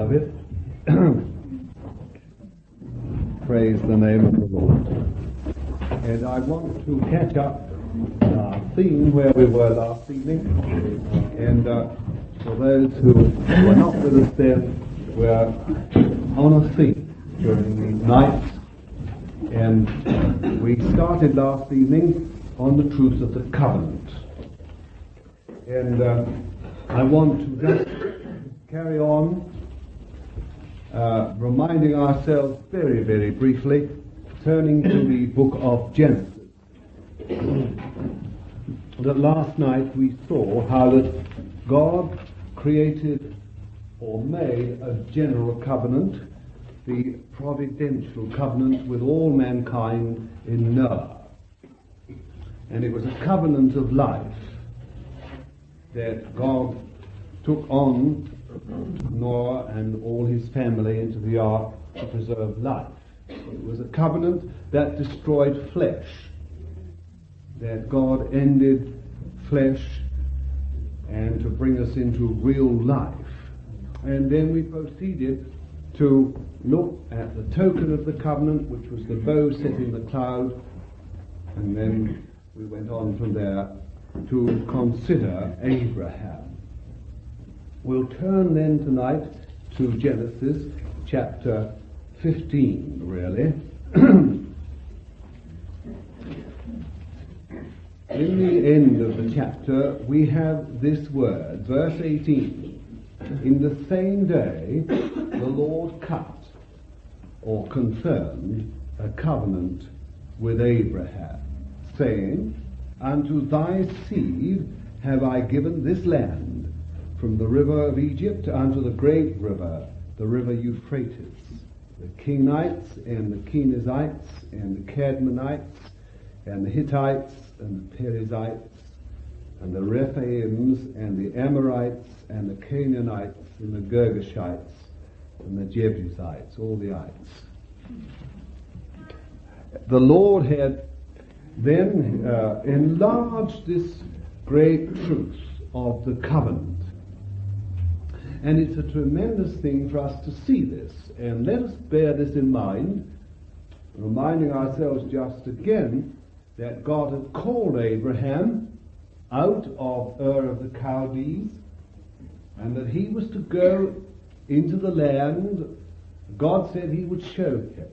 of it. Praise the name of the Lord. And I want to catch up our theme where we were last evening. And for those who were not with us then, we're on a theme during these nights. And we started last evening on the truth of the covenant. And I want to just carry on reminding ourselves very, very briefly, turning to the book of Genesis. That last night we saw how that God created or made a general covenant, the providential covenant with all mankind in Noah. And it was a covenant of life that God took on Noah and all his family into the ark to preserve life. It was a covenant that destroyed flesh, that God ended flesh and to bring us into real life. And then we proceeded to look at the token of the covenant, which was the bow set in the cloud, and then we went on from there to consider Abraham. We'll turn then tonight to Genesis chapter 15, really. In the end of the chapter, we have this word, verse 18. In the same day, the Lord cut or confirmed a covenant with Abraham, saying, Unto thy seed have I given this land, from the river of Egypt unto the great river, the river Euphrates, the Kenites and the Kenizzites and the Cadmonites and the Hittites and the Perizzites and the Rephaims and the Amorites and the Canaanites and the Girgashites and the Jebusites, all the ites. The Lord had then enlarged this great truth of the covenant. And it's a tremendous thing for us to see this. And let us bear this in mind, reminding ourselves just again that God had called Abraham out of Ur of the Chaldees, and that he was to go into the land God said he would show him.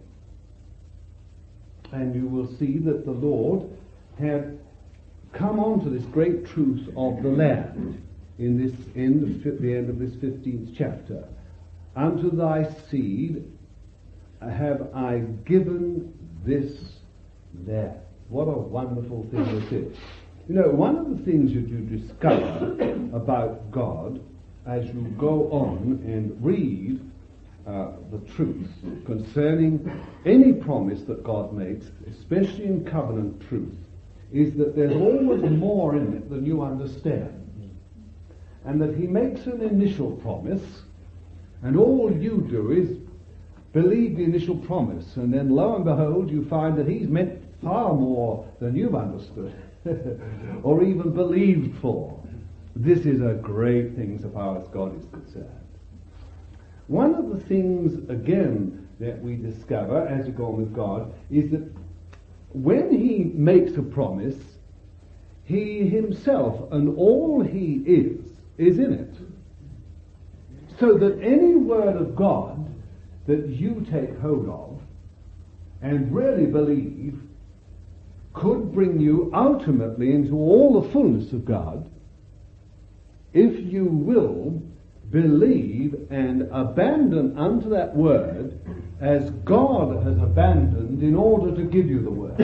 And you will see that the Lord had come on to this great truth of the land in this the end of this 15th chapter. Unto thy seed have I given this land. What a wonderful thing this is. You know, one of the things that you discover about God as you go on and read the truth concerning any promise that God makes, especially in covenant truth, is that there's always more in it than you understand. And that he makes an initial promise, and all you do is believe the initial promise, and then lo and behold you find that he's meant far more than you've understood or even believed for. This is a great thing so far as God is concerned. One of the things, again, that we discover as we go on with God is that when he makes a promise, he himself and all he is in it. So that any word of God that you take hold of and really believe could bring you ultimately into all the fullness of God if you will believe and abandon unto that word as God has abandoned in order to give you the word.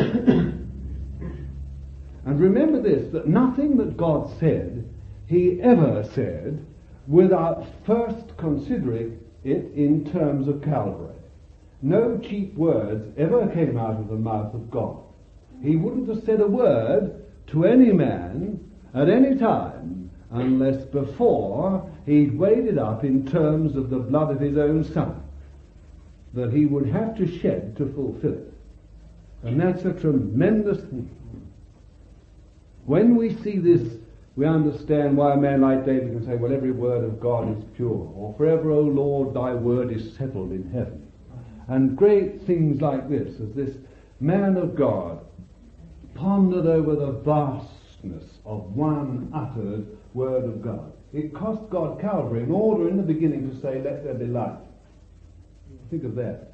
And remember this, that nothing that God said, he ever said without first considering it in terms of Calvary. No cheap words ever came out of the mouth of God. He wouldn't have said a word to any man at any time unless before he'd weighed it up in terms of the blood of his own son that he would have to shed to fulfill it. And that's a tremendous thing. When we see this we understand why a man like David can say, well, every word of God is pure, or forever, O Lord, thy word is settled in heaven. And great things like this, as this man of God pondered over the vastness of one uttered word of God. It cost God Calvary in order in the beginning to say, let there be light. Think of that.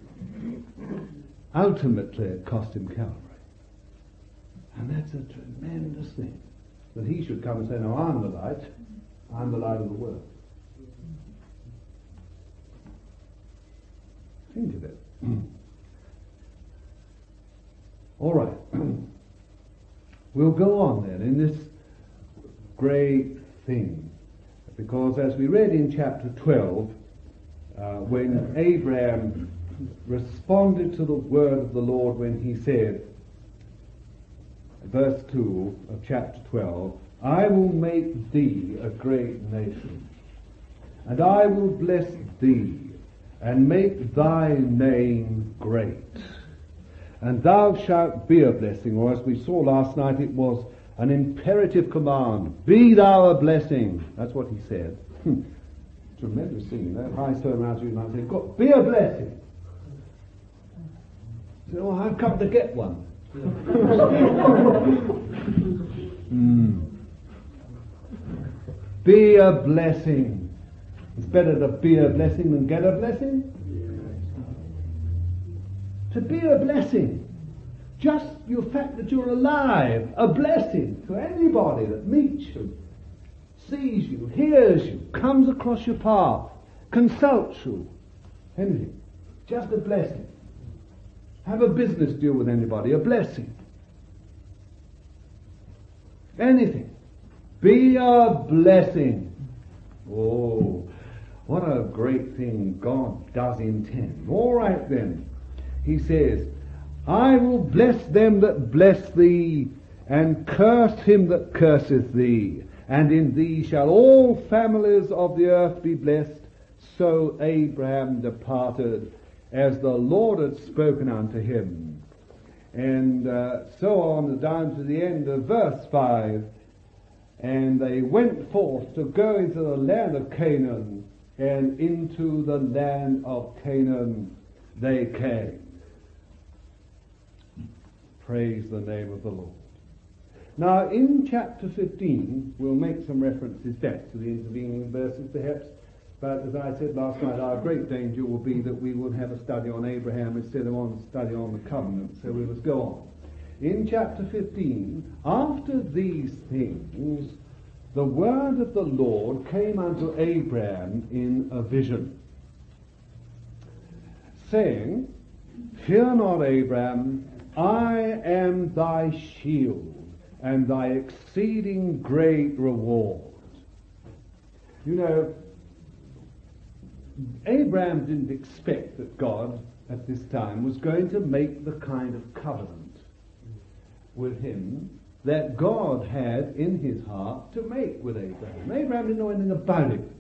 Ultimately, it cost him Calvary. And that's a tremendous thing. That he should come and say, no, I'm the light of the world. Think of it. All right. We'll go on then in this great thing. Because as we read in chapter 12, when Abraham responded to the word of the Lord when he said, verse 2 of chapter 12, I will make thee a great nation, and I will bless thee, and make thy name great. And thou shalt be a blessing, or as we saw last night, it was an imperative command. Be thou a blessing. That's what he said. Tremendous thing, you know. If I turn around to you and I say, God, be a blessing. You say, oh, I've come to get one. Be a blessing. It's better to be a blessing than get a blessing. To be a blessing. Just your fact that you're alive, a blessing to anybody that meets you, sees you, hears you, comes across your path, consults you, anything. Just a blessing. Have a business deal with anybody, a blessing. Anything. Be a blessing. Oh, what a great thing God does intend. All right then. He says, I will bless them that bless thee, and curse him that curseth thee. And in thee shall all families of the earth be blessed. So Abraham departed, as the Lord had spoken unto him. And so on down to the end of verse 5. And they went forth to go into the land of Canaan, and into the land of Canaan they came. Praise the name of the Lord. Now in chapter 15, we'll make some references back to the intervening verses perhaps, but as I said last night, our great danger will be that we will have a study on Abraham instead of a study on the covenant, so we must go on. In chapter 15, after these things, the word of the Lord came unto Abraham in a vision, saying, Fear not, Abraham, I am thy shield, and thy exceeding great reward. You know, Abraham didn't expect that God at this time was going to make the kind of covenant with him that God had in his heart to make with Abraham. Abraham didn't know anything about it.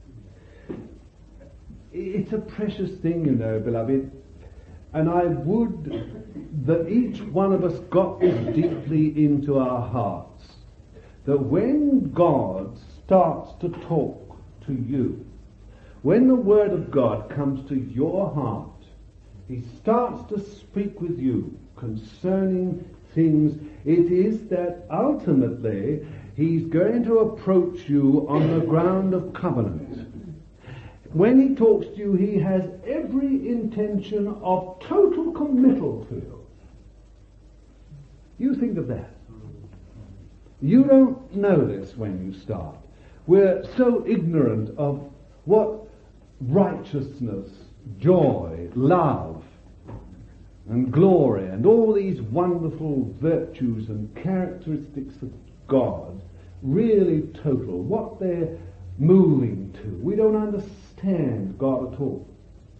It's a precious thing, you know, beloved, and I would that each one of us got this deeply into our hearts, that when God starts to talk to you, when the Word of God comes to your heart, He starts to speak with you concerning things, it is that ultimately He's going to approach you on the ground of covenant. When He talks to you, He has every intention of total committal to you. You think of that. You don't know this when you start. We're so ignorant of what righteousness, joy, love, and glory, and all these wonderful virtues and characteristics of God really total, what they're moving to. We don't understand God at all.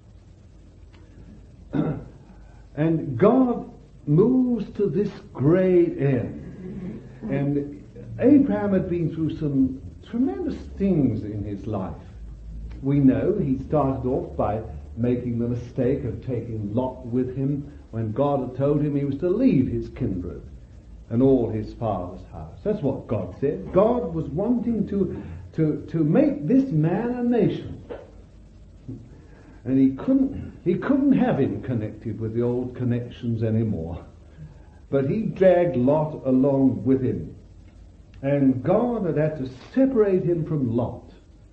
And God moves to this great end. And Abraham had been through some tremendous things in his life. We know he started off by making the mistake of taking Lot with him when God had told him he was to leave his kindred and all his father's house. That's what God said. God was wanting to make this man a nation. And he couldn't have him connected with the old connections anymore. But he dragged Lot along with him. And God had to separate him from Lot.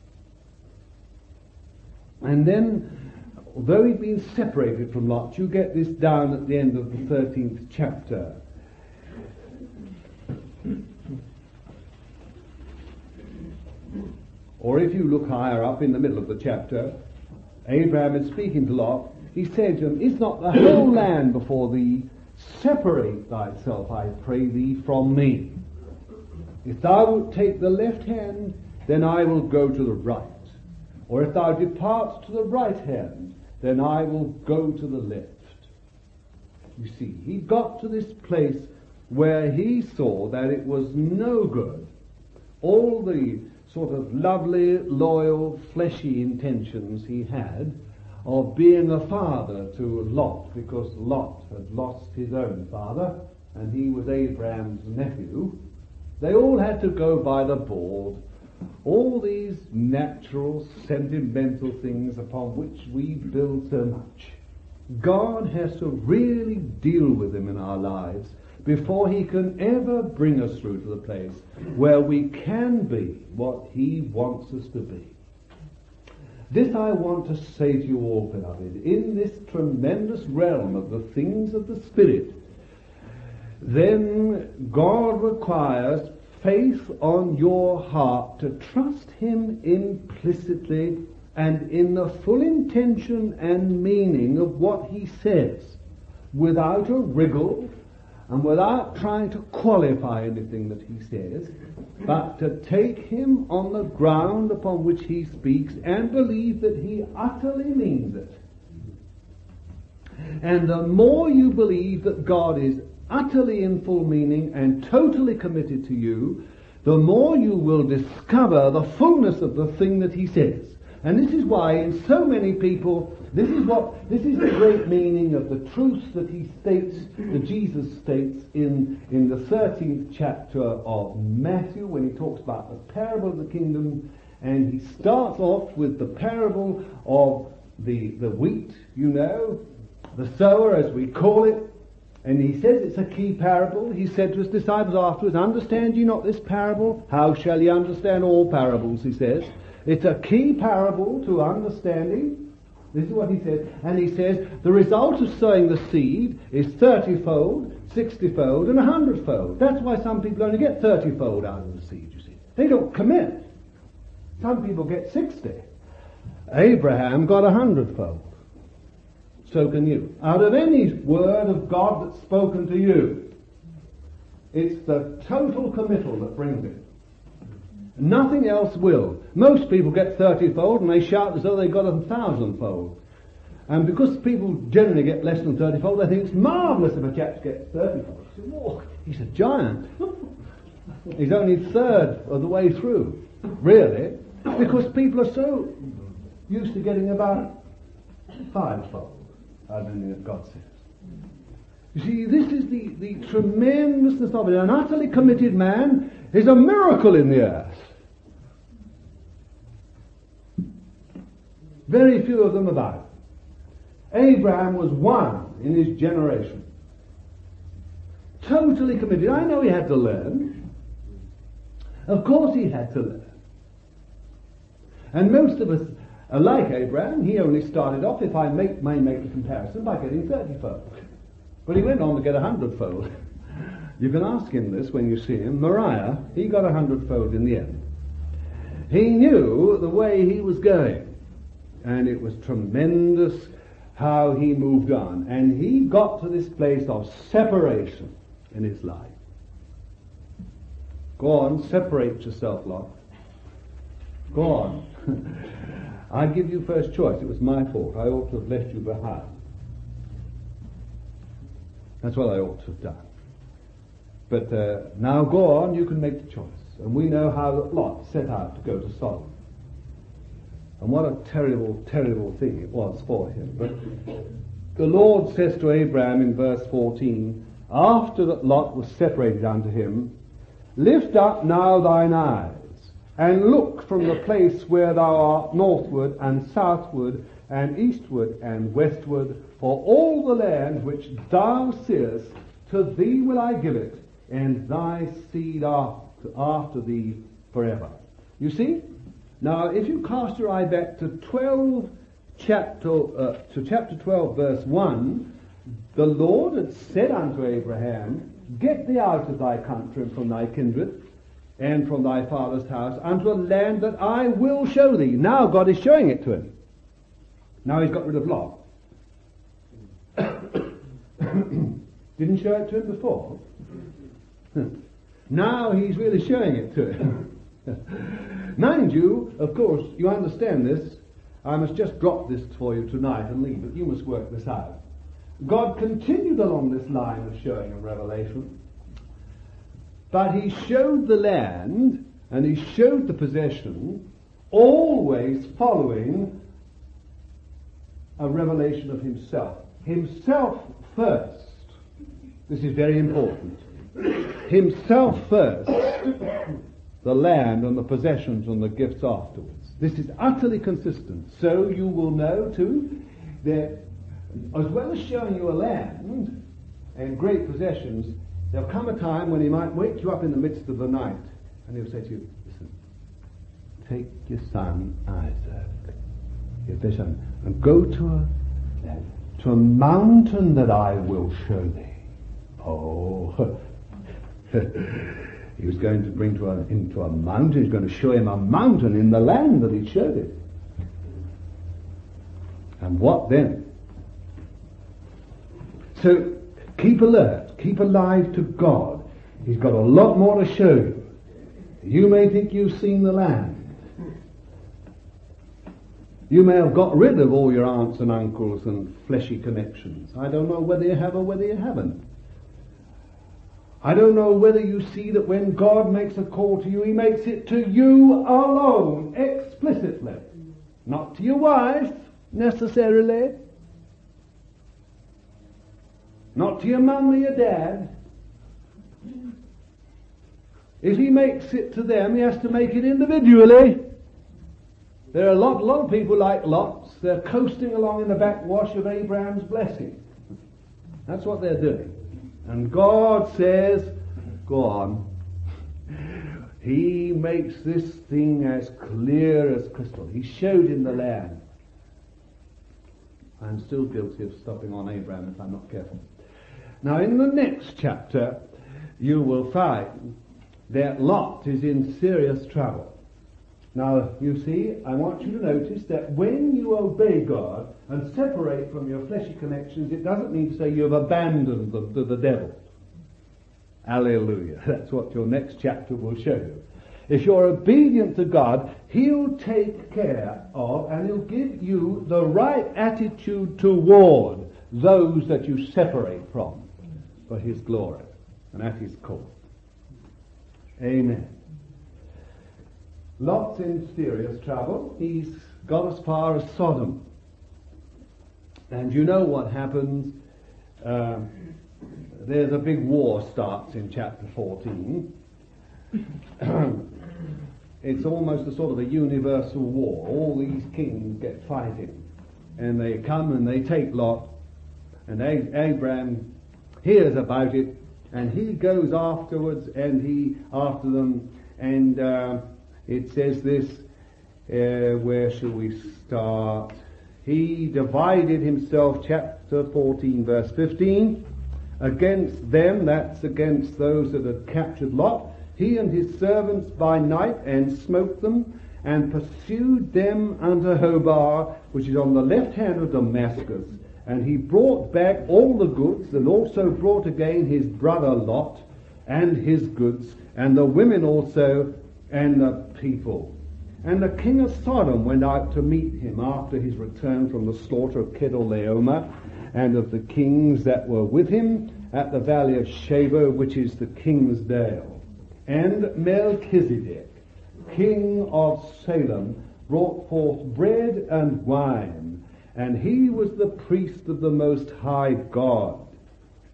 And then, although he'd been separated from Lot, you get this down at the end of the 13th chapter. Or if you look higher up in the middle of the chapter, Abraham is speaking to Lot. He said to him, "Is not the whole land before thee? Separate thyself, I pray thee, from me. If thou wilt take the left hand, then I will go to the right. Or if thou depart to the right hand, then I will go to the left." You see, he got to this place where he saw that it was no good. All the sort of lovely, loyal, fleshy intentions he had of being a father to Lot, because Lot had lost his own father, and he was Abraham's nephew, they all had to go by the board. All these natural, sentimental things upon which we build so much. God has to really deal with them in our lives before he can ever bring us through to the place where we can be what he wants us to be. This I want to say to you all, beloved, in this tremendous realm of the things of the Spirit, then God requires faith on your heart to trust him implicitly and in the full intention and meaning of what he says, without a wriggle and without trying to qualify anything that he says, but to take him on the ground upon which he speaks and believe that he utterly means it. And the more you believe that God is utterly in full meaning and totally committed to you, the more you will discover the fullness of the thing that he says. And this is why in so many people, this is the great meaning of the truth that he states, that Jesus states in the 13th chapter of Matthew, when he talks about the parable of the kingdom, and he starts off with the parable of the wheat, the sower as we call it. And he says it's a key parable. He said to his disciples afterwards, "Understand ye not this parable? How shall ye understand all parables?" he says. It's a key parable to understanding. This is what he says. And he says, the result of sowing the seed is 30-fold, 60-fold, and 100-fold. That's why some people only get 30-fold out of the seed, you see. They don't commit. Some people get 60. Abraham got 100-fold. So can you. Out of any word of God that's spoken to you, it's the total committal that brings it. Nothing else will. Most people get 30-fold and they shout as though they got 1,000-fold. And because people generally get less than 30-fold, they think it's marvellous if a chap gets 30-fold. Oh, he's a giant. He's only a third of the way through. Really. Because people are so used to getting about 5-fold. I don't think that God says. You see, this is the tremendousness of it. An utterly committed man is a miracle in the earth. Very few of them about. Abraham was one in his generation. Totally committed. I know he had to learn. Of course he had to learn. And most of us are like Abraham. He only started off, if I may make the comparison, by getting 30-fold. But he went on to get 100-fold. You can ask him this when you see him. Moriah, he got 100-fold in the end. He knew the way he was going. And it was tremendous how he moved on. And he got to this place of separation in his life. Go on, separate yourself, Lot. Go on. I give you first choice. It was my fault. I ought to have left you behind. That's what I ought to have done. But now go on, you can make the choice. And we know how Lot set out to go to Sodom. And what a terrible, terrible thing it was for him. But the Lord says to Abraham in verse 14, after that Lot was separated unto him, lift up now thine eyes, and look from the place where thou art northward and southward and eastward and westward, for all the land which thou seest, to thee will I give it, and thy seed after thee forever. You see? Now, if you cast your eye back to chapter 12, verse 1, the Lord had said unto Abraham, get thee out of thy country and from thy kindred and from thy father's house unto a land that I will show thee. Now God is showing it to him. Now he's got rid of Lot. Didn't show it to him before. Now he's really showing it to him. Mind you, of course, you understand this. I must just drop this for you tonight and leave it. You must work this out. God continued along this line of showing and revelation, but he showed the land and he showed the possession, always following a revelation of himself. Himself first. This is very important. Himself first, the land and the possessions and the gifts afterwards. This is utterly consistent. So you will know too that as well as showing you a land and great possessions, there'll come a time when he might wake you up in the midst of the night and he'll say to you, listen, take your son Isaac, your son, and go to a mountain that I will show thee. Oh, he was going to bring into a mountain. He's going to show him a mountain in the land that he showed him. And what then? So keep alert, keep alive to God. He's got a lot more to show you. You may think you've seen the land. You may have got rid of all your aunts and uncles and fleshy connections. I don't know whether you have or whether you haven't. I don't know whether you see that when God makes a call to you, he makes it to you alone, explicitly. Not to your wife, necessarily. Not to your mum or your dad. If he makes it to them, he has to make it individually. There are a lot of people like Lot. They're coasting along in the backwash of Abraham's blessing. That's what they're doing. And God says, go on. He makes this thing as clear as crystal. He showed him the land. I'm still guilty of stopping on Abraham if I'm not careful. Now in the next chapter, you will find that Lot is in serious trouble. Now, you see, I want you to notice that when you obey God and separate from your fleshy connections, it doesn't mean to say you have abandoned them to the devil. Hallelujah. That's what your next chapter will show you. If you're obedient to God, he'll take care of and he'll give you the right attitude toward those that you separate from for his glory and at his call. Amen. Lot's in serious trouble. He's got as far as Sodom. And you know what happens. There's a big war starts in chapter 14. It's almost a sort of a universal war. All these kings get fighting. And they come and they take Lot. And Abraham hears about it. And he goes afterwards and after them. And it says this, where shall we start? He divided himself, chapter 14, verse 15, against them, that's against those that had captured Lot, he and his servants by night, and smote them, and pursued them unto Hobah, which is on the left hand of Damascus. And he brought back all the goods, and also brought again his brother Lot, and his goods, and the women also, and the people. And the king of Sodom went out to meet him after his return from the slaughter of Kedorlaomer, and of the kings that were with him at the valley of Shaveh, which is the king's dale. And Melchizedek, king of Salem, brought forth bread and wine, and he was the priest of the Most High God.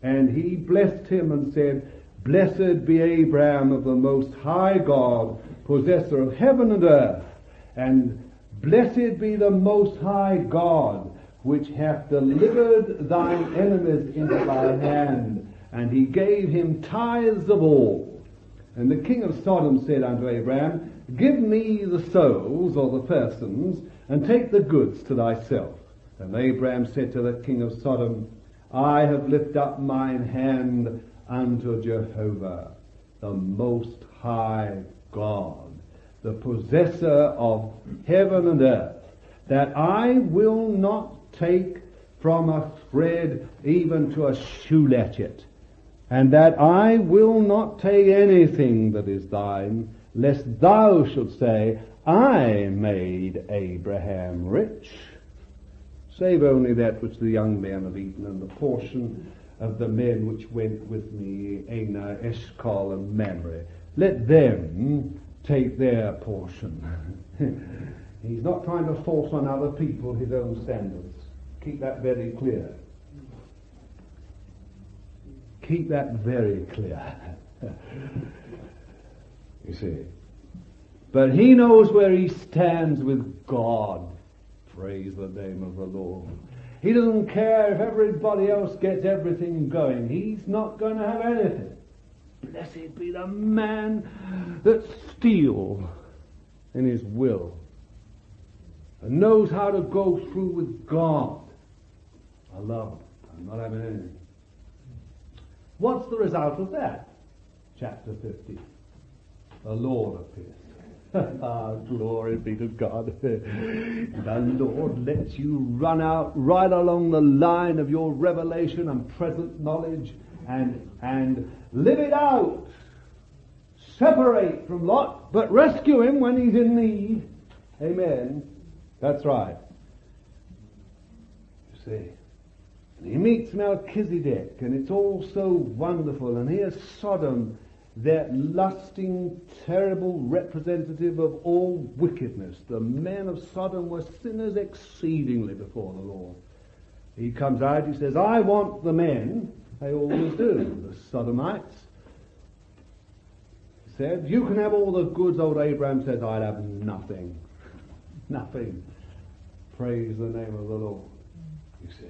And he blessed him and said, Blessed be Abraham of the Most High God, possessor of heaven and earth, and blessed be the Most High God, which hath delivered thine enemies into thy hand. And he gave him tithes of all. And the king of Sodom said unto Abraham, Give me the souls, or the persons, and take the goods to thyself. And Abraham said to the king of Sodom, I have lifted up mine hand unto Jehovah, the Most High God, the possessor of heaven and earth, that I will not take from a thread even to a shoe latchet, and that I will not take anything that is thine, lest thou shouldst say, I made Abraham rich. Save only that which the young men have eaten, and the portion of the men which went with me, Aner, Eshcol, and Mamre. Let them take their portion. He's not trying to force on other people his own standards. Keep that very clear. Keep that very clear. You see. But he knows where he stands with God. Praise the name of the Lord. He doesn't care if everybody else gets everything going. He's not going to have anything. Blessed be the man that steals in his will and knows how to go through with God. I love it. I'm not having anything. What's the result of that? Chapter 50. The Lord appears. Glory be to God. The Lord lets you run out right along the line of your revelation and present knowledge and live it out. Separate from Lot, but rescue him when he's in need. Amen. That's right. You see. And he meets Melchizedek, and it's all so wonderful. And here's Sodom, that lusting, terrible representative of all wickedness. The men of Sodom were sinners exceedingly before the Lord. He comes out, he says, I want the men. They always do, the Sodomites. He said, you can have all the goods. Old Abraham says, I'll have nothing. Nothing. Praise the name of the Lord. You see.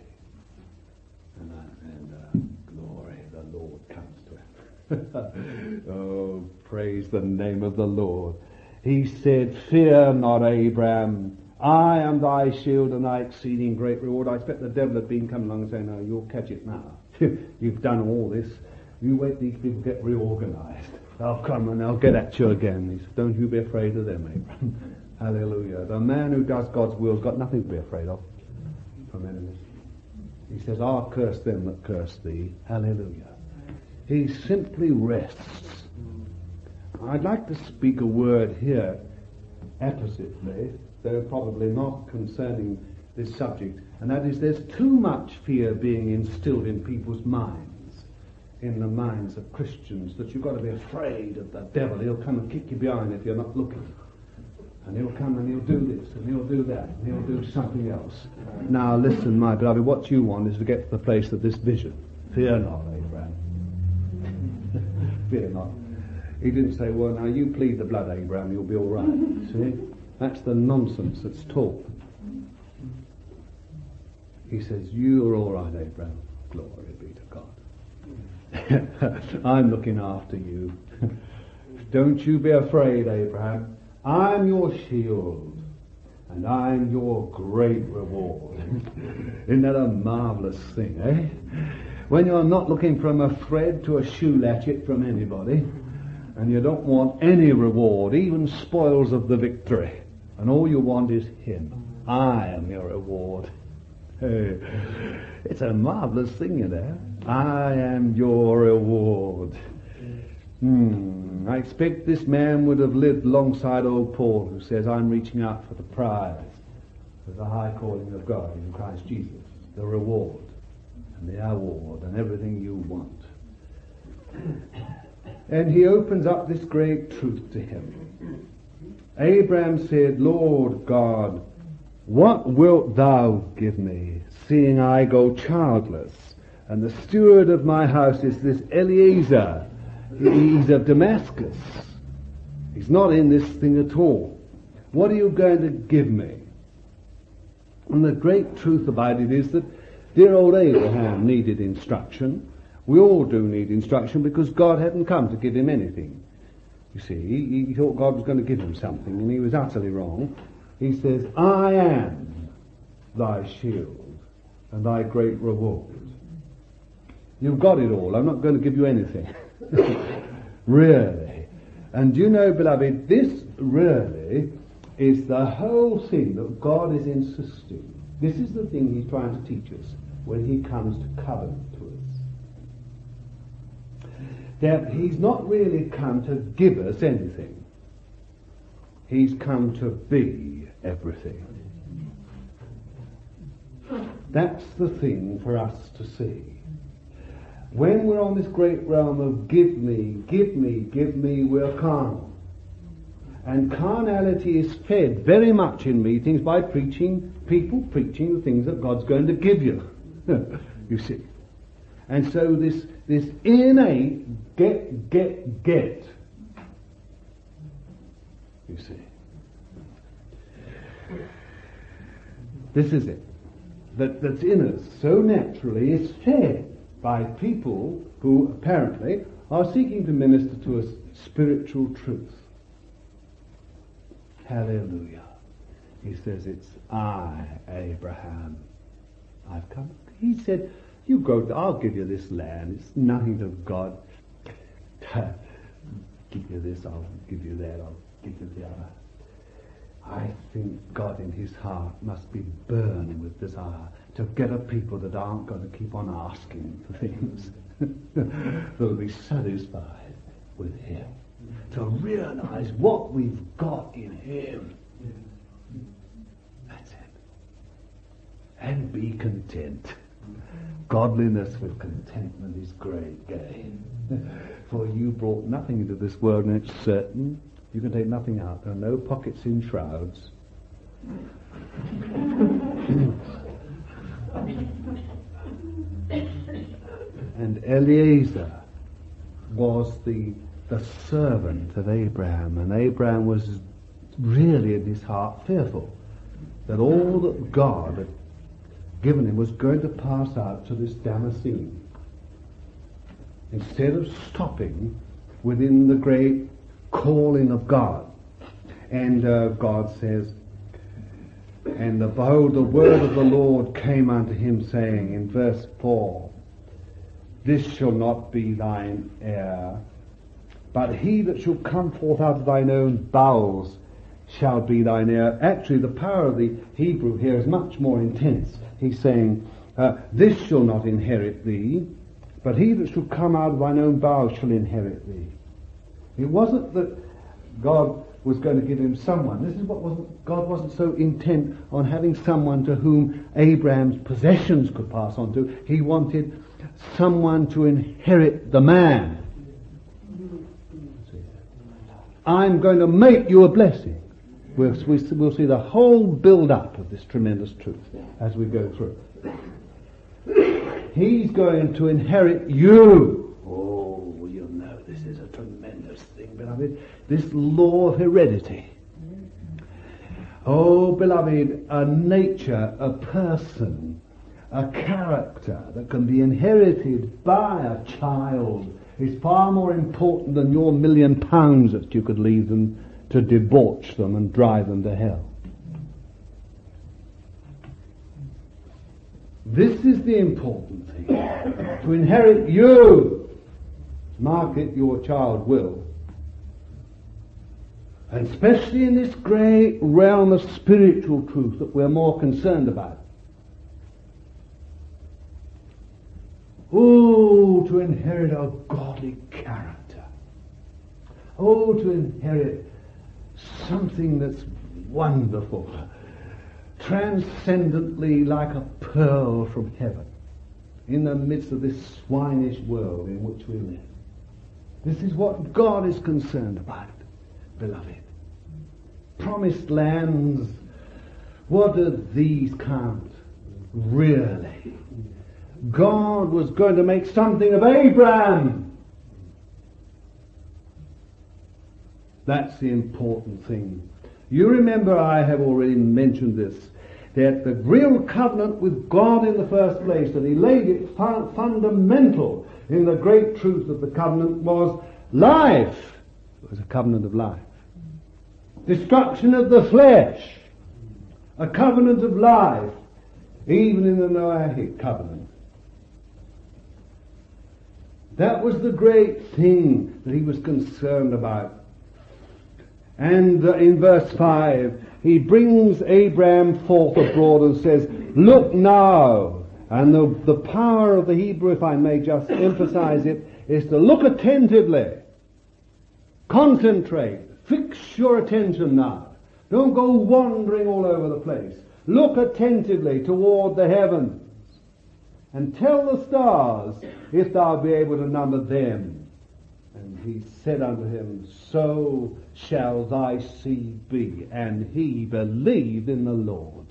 And glory, the Lord comes to him. Oh, praise the name of the Lord. He said, fear not, Abraham. I am thy shield and thy exceeding great reward. I expect the devil had been coming along and saying, no, you'll catch it now. You've done all this. You wait these people get reorganized. They'll come and they'll get at you again. He said, don't you be afraid of them, Abraham. Hallelujah. The man who does God's will has got nothing to be afraid of from enemies. He says, I'll curse them that curse thee. Hallelujah. He simply rests. I'd like to speak a word here, appositely, though probably not concerning this subject, and that is there's too much fear being instilled in people's minds, in the minds of Christians, that you've got to be afraid of the devil. He'll come and kick you behind if you're not looking. And he'll come and he'll do this, and he'll do that, and he'll do something else. Now listen, my beloved, what you want is to get to the place of this vision. Fear not, Abraham. Fear not. He didn't say, well, now you plead the blood, Abraham, you'll be all right. See? That's the nonsense that's taught. He says, you're all right, Abraham. Glory be to God. I'm looking after you. Don't you be afraid, Abraham. I'm your shield, and I'm your great reward. Isn't that a marvelous thing, eh? When you're not looking from a thread to a shoe latchet from anybody, and you don't want any reward, even spoils of the victory, and all you want is Him. I am your reward. Hey, it's a marvelous thing, you know. I am your reward. I expect this man would have lived alongside old Paul, who says, I'm reaching out for the prize of the high calling of God in Christ Jesus, the reward and the award and everything you want. And he opens up this great truth to him. Abraham said, Lord God, what wilt thou give me, seeing I go childless? And the steward of my house is this Eliezer. He's of Damascus. He's not in this thing at all. What are you going to give me? And the great truth about it is that dear old Abraham needed instruction. We all do need instruction because God hadn't come to give him anything. You see, he thought God was going to give him something, and he was utterly wrong. He says, I am thy shield and thy great reward. You've got it all. I'm not going to give you anything. Really. And you know, beloved, this really is the whole thing that God is insisting. This is the thing he's trying to teach us when he comes to covenant to us. That he's not really come to give us anything. He's come to be everything. That's the thing for us to see. When we're on this great realm of give me, give me, give me, we're carnal. And carnality is fed very much in meetings by people preaching the things that God's going to give you. You see. And so this innate get. You see. This is it. That's in us so naturally is fed by people who apparently are seeking to minister to us spiritual truth. Hallelujah. He says, it's I, Abraham. I've come. He said, you go, I'll give you this land. It's nothing to God. Give you this, I'll give you that, I'll give you the other. I think God in his heart must be burning with desire to get a people that aren't going to keep on asking for things. They'll be satisfied with him. To realize what we've got in him. That's it. And be content. Godliness with contentment is great gain. For you brought nothing into this world, and it's certain you can take nothing out. There are no pockets in shrouds. And Eliezer was the servant of Abraham, and Abraham was really in his heart fearful that all that God had given him was going to pass out to this Damascene, instead of stopping within the great calling of God. And God says, and behold, the word of the Lord came unto him, saying, in verse 4, this shall not be thine heir, but he that shall come forth out of thine own bowels shall be thine heir. Actually, the power of the Hebrew here is much more intense. He's saying, this shall not inherit thee, but he that shall come out of thine own bowels shall inherit thee. It wasn't that God was going to give him someone. This is what God wasn't so intent on having someone to whom Abraham's possessions could pass on to. He wanted someone to inherit the man. I'm going to make you a blessing. We'll see the whole build-up of this tremendous truth as we go through. He's going to inherit you. Oh, you know, this is a tremendous thing, beloved. This law of heredity. Oh, beloved, a nature, a person, a character that can be inherited by a child is far more important than your £1 million that you could leave them to debauch them and drive them to hell. This is the important thing. To inherit you. Mark it, your child will. And especially in this great realm of spiritual truth that we're more concerned about. Oh, to inherit a godly character. Oh, to inherit something that's wonderful, transcendently like a pearl from heaven, in the midst of this swinish world in which we live. This is what God is concerned about, beloved. Promised lands, what do these count, really? God was going to make something of Abraham. That's the important thing. You remember, I have already mentioned this, that the real covenant with God in the first place, that he laid it fundamental in the great truth of the covenant, was life. It was a covenant of life. Destruction of the flesh, a covenant of life, even in the Noahic covenant. That was the great thing that he was concerned about. And in verse 5, he brings Abraham forth abroad and says, look now. And the power of the Hebrew, if I may just emphasize it, is to look attentively. Concentrate. Fix your attention now. Don't go wandering all over the place. Look attentively toward the heavens. And tell the stars, if thou be able to number them. And he said unto him, so shall thy seed be. And he believed in the Lord.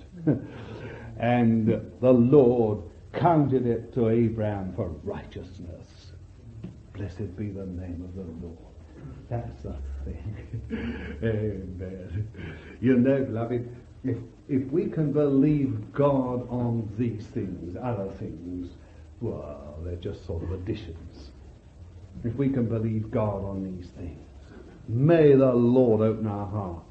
And the Lord counted it to Abraham for righteousness. Blessed be the name of the Lord. That's the thing. Amen. You know, beloved, if we can believe God on these things, other things, well, they're just sort of additions. If we can believe God on these things, may the Lord open our hearts.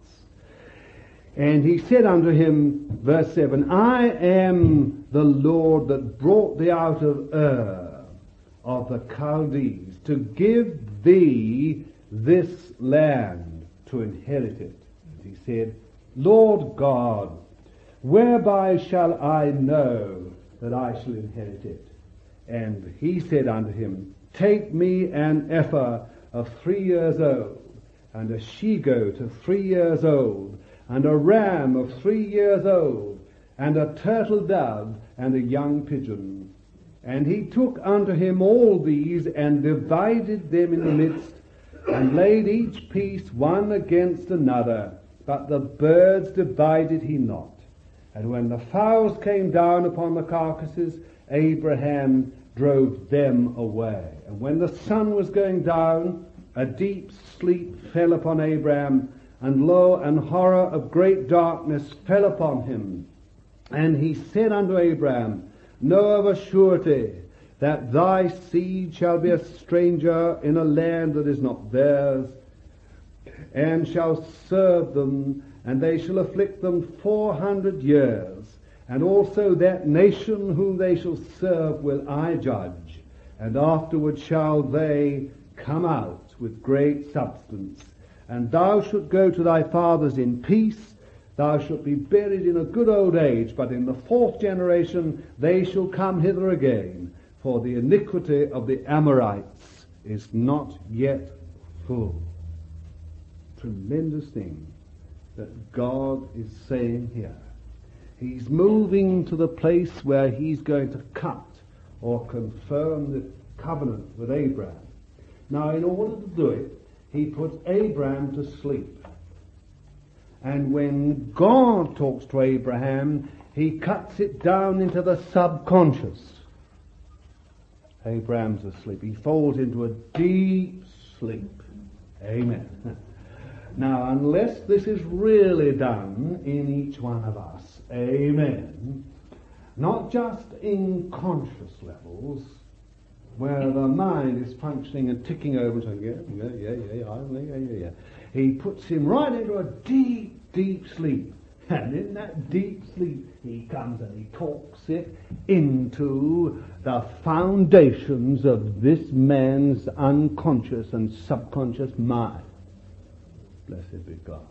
And he said unto him, verse 7, I am the Lord that brought thee out of Ur of the Chaldees to give thee this land to inherit it. And he said, Lord God, whereby shall I know that I shall inherit it? And he said unto him, take me an ephah of 3 years old, and a she-goat of 3 years old, and a ram of 3 years old, and a turtle dove, and a young pigeon. And he took unto him all these, and divided them in the midst, and laid each piece one against another, but the birds divided he not. And when the fowls came down upon the carcasses, Abraham drove them away. And when the sun was going down, a deep sleep fell upon Abraham, and lo, an horror of great darkness fell upon him. And he said unto Abraham, know of a surety that thy seed shall be a stranger in a land that is not theirs, and shall serve them, and they shall afflict them 400 years. And also that nation whom they shall serve will I judge, and afterward shall they come out with great substance. And thou shalt go to thy fathers in peace, thou shalt be buried in a good old age, but in the 4th generation they shall come hither again, for the iniquity of the Amorites is not yet full. Tremendous thing that God is saying here. He's moving to the place where he's going to cut or confirm the covenant with Abraham. Now, in order to do it, he puts Abraham to sleep. And when God talks to Abraham, he cuts it down into the subconscious. Abraham's asleep. He falls into a deep sleep. Amen. Now, unless this is really done in each one of us, amen, not just in conscious levels, where the mind is functioning and ticking over and saying, yeah. He puts him right into a deep, deep sleep. And in that deep sleep, he comes and he talks it into the foundations of this man's unconscious and subconscious mind. Blessed be God.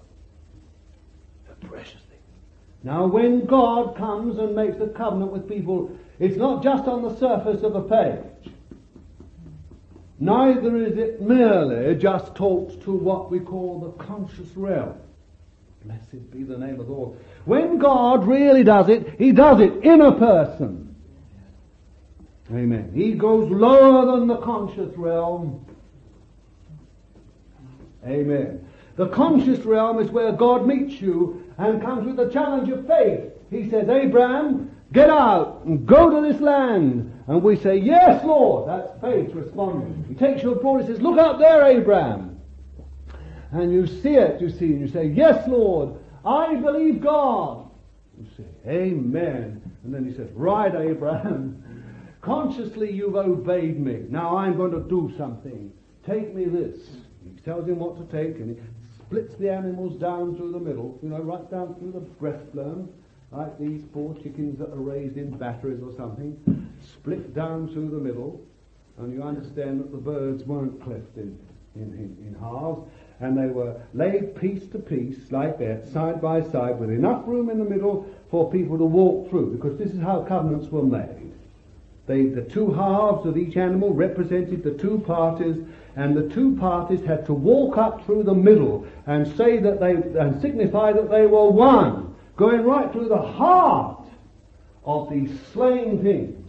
A precious thing. Now, when God comes and makes a covenant with people, it's not just on the surface of a page. Neither is it merely just talks to what we call the conscious realm. Blessed be the name of the Lord. When God really does it, he does it in a person. Amen. He goes lower than the conscious realm. Amen. The conscious realm is where God meets you and comes with the challenge of faith. He says, Abraham, get out and go to this land. And we say, yes, Lord. That's faith responding. He takes you abroad and says, look out there, Abraham. And you see it, and you say, yes, Lord, I believe God. You say, amen. And then he says, right, Abraham, consciously you've obeyed me. Now I'm going to do something. Take me this. He tells him what to take, and he splits the animals down through the middle, right down through the breastbone, like these poor chickens that are raised in batteries or something, split down through the middle, and you understand that the birds weren't cleft in halves, and they were laid piece to piece like that, side by side, with enough room in the middle for people to walk through, because this is how covenants were made. The two halves of each animal represented the two parties, and the two parties had to walk up through the middle and and signify that they were one, going right through the heart of these slain things.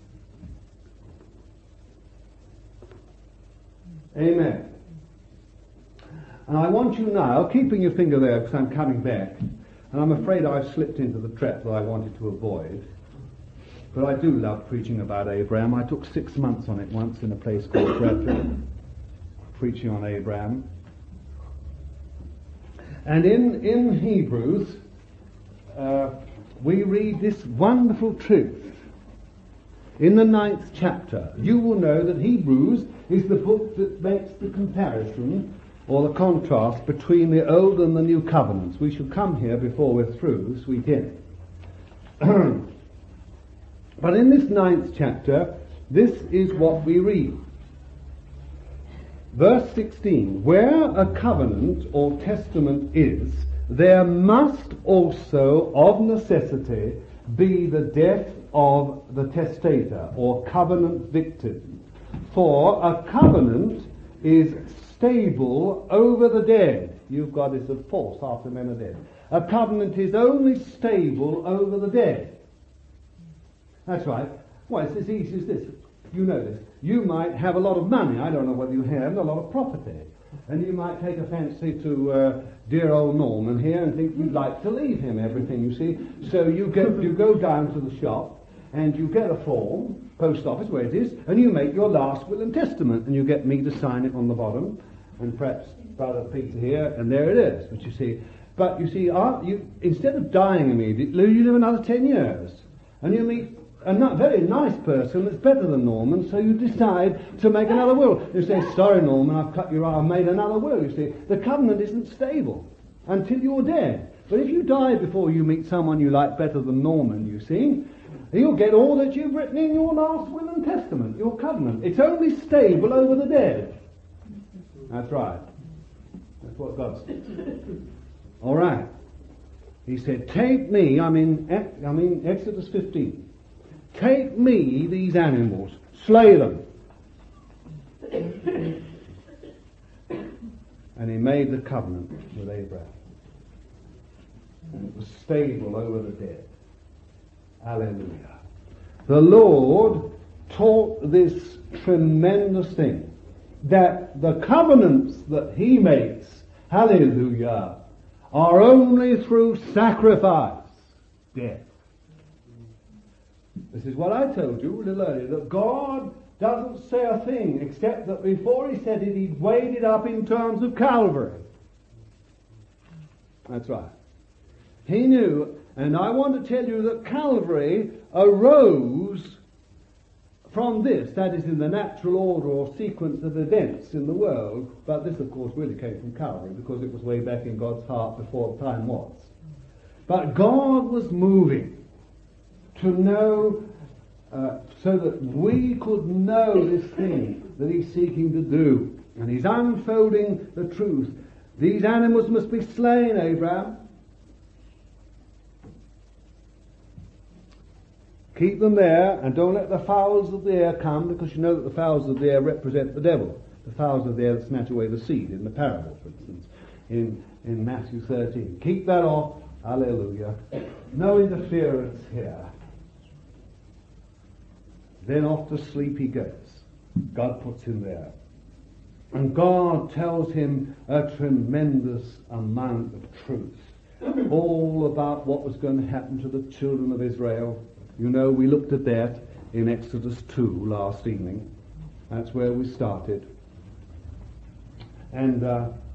Amen. And I want you now, keeping your finger there because I'm coming back, and I'm afraid I've slipped into the trap that I wanted to avoid, but I do love preaching about Abraham. I took 6 months on it once in a place called Bradford, preaching on Abraham. And in Hebrews, we read this wonderful truth. In the 9th chapter, you will know that Hebrews is the book that makes the comparison or the contrast between the Old and the New Covenants. We shall come here before we're through this weekend. But in this 9th chapter, this is what we read. Verse 16, where a covenant or testament is, there must also of necessity be the death of the testator or covenant victim. For a covenant is stable over the dead. You've got this of force after men are dead. A covenant is only stable over the dead. That's right. Well, it's as easy as this. You know this. You might have a lot of money. I don't know whether you have a lot of property. And you might take a fancy to dear old Norman here and think you'd like to leave him everything, you see. So you go down to the shop and you get a form, post office where it is, and you make your last will and testament, and you get me to sign it on the bottom, and perhaps Brother Peter here, and there it is. But you see, instead of dying immediately, you live another 10 years, and you meet a very nice person that's better than Norman, so you decide to make another will. You say, sorry Norman, I've cut your arm, made another will. You see, the covenant isn't stable until you're dead. But if you die before you meet someone you like better than Norman, you see, you'll get all that you've written in your last will and testament, your covenant. It's only stable over the dead. That's right. That's what God said. All right. He said, take me, I mean Exodus 15. Take me these animals, slay them. And he made the covenant with Abraham. And it was stable over the dead. Hallelujah. The Lord taught this tremendous thing, that the covenants that he makes, hallelujah, are only through sacrifice, death. This is what I told you a little earlier, that God doesn't say a thing except that before he said it, he'd weighed it up in terms of Calvary. That's right. He knew, and I want to tell you that Calvary arose from this, that is in the natural order or sequence of events in the world, but this of course really came from Calvary because it was way back in God's heart before time was. But God was moving to know, so that we could know this thing that he's seeking to do. And he's unfolding the truth. These animals must be slain, Abraham. Keep them there, and don't let the fowls of the air come, because you know that the fowls of the air represent the devil. The fowls of the air that snatch away the seed in the parable, for instance, in Matthew 13. Keep that off. Hallelujah. No interference here. Then off to sleep he goes. God puts him there. And God tells him a tremendous amount of truth. All about what was going to happen to the children of Israel, You know, we looked at that in Exodus 2 last evening. That's where we started. And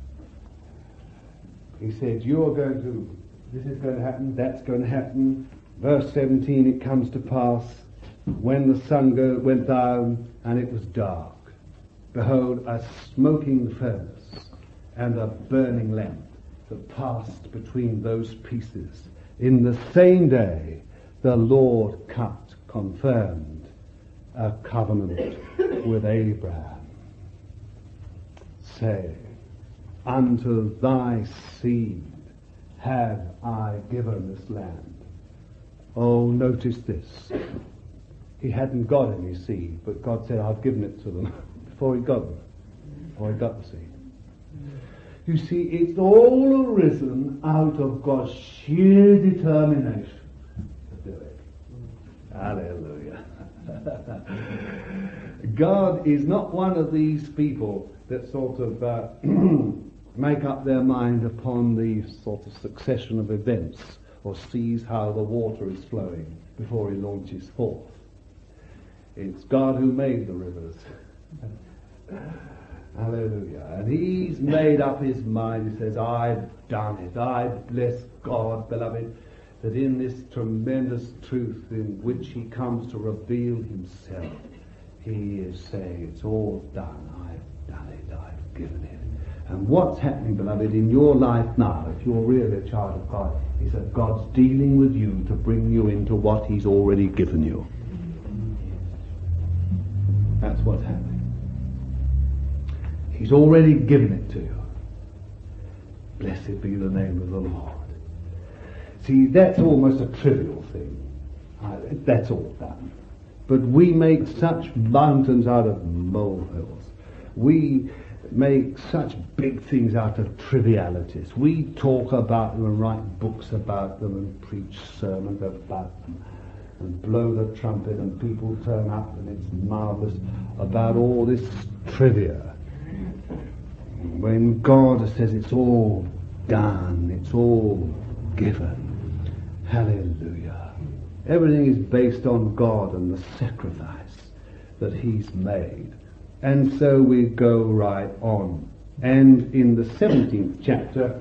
he said, this is going to happen, that's going to happen. Verse 17, it comes to pass, when the sun went down and it was dark, behold, a smoking furnace and a burning lamp that passed between those pieces. In the same day, the Lord confirmed a covenant with Abraham, saying, unto thy seed have I given this land. Oh, notice this. He hadn't got any seed, but God said, I've given it to them before he got them, before he got the seed. You see, it's all arisen out of God's sheer determination to do it. Hallelujah. God is not one of these people that sort of make up their mind upon the sort of succession of events or sees how the water is flowing before he launches forth. It's God who made the rivers. Hallelujah. And he's made up his mind. He says, I've done it. I bless God, beloved, that in this tremendous truth in which he comes to reveal himself, he is saying, it's all done. I've done it. I've given it. And what's happening, beloved, in your life now, if you're really a child of God, is that God's dealing with you to bring you into what he's already given you. That's what's happening. He's already given it to you. Blessed be the name of the Lord. See, that's almost a trivial thing. That's all done. But we make such mountains out of molehills. We make such big things out of trivialities. We talk about them and write books about them and preach sermons about them and blow the trumpet and people turn up and it's marvelous about all this trivia. When God says it's all done, it's all given. Hallelujah. Everything is based on God and the sacrifice that he's made. And so we go right on. And in the 17th chapter,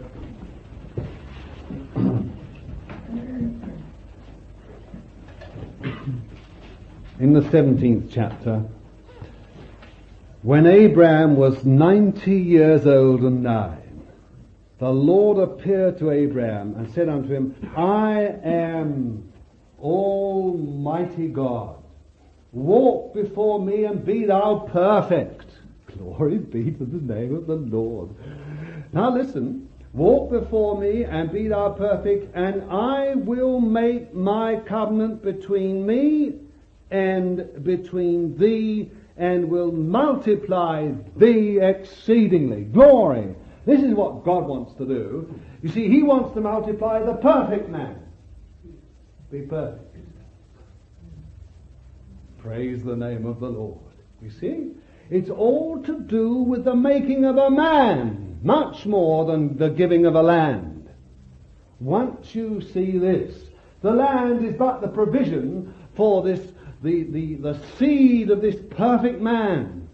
when Abraham was 90 years old and 9, the Lord appeared to Abraham and said unto him, I am Almighty God. Walk before me and be thou perfect. Glory be to the name of the Lord. Now listen, walk before me and be thou perfect, and I will make my covenant between me and between thee, and will multiply thee exceedingly. Glory. This is what God wants to do. You see, he wants to multiply the perfect man. Be perfect. Praise the name of the Lord. You see, it's all to do with the making of a man, much more than the giving of a land. Once you see this, the land is but the provision for this, the seed of this perfect man.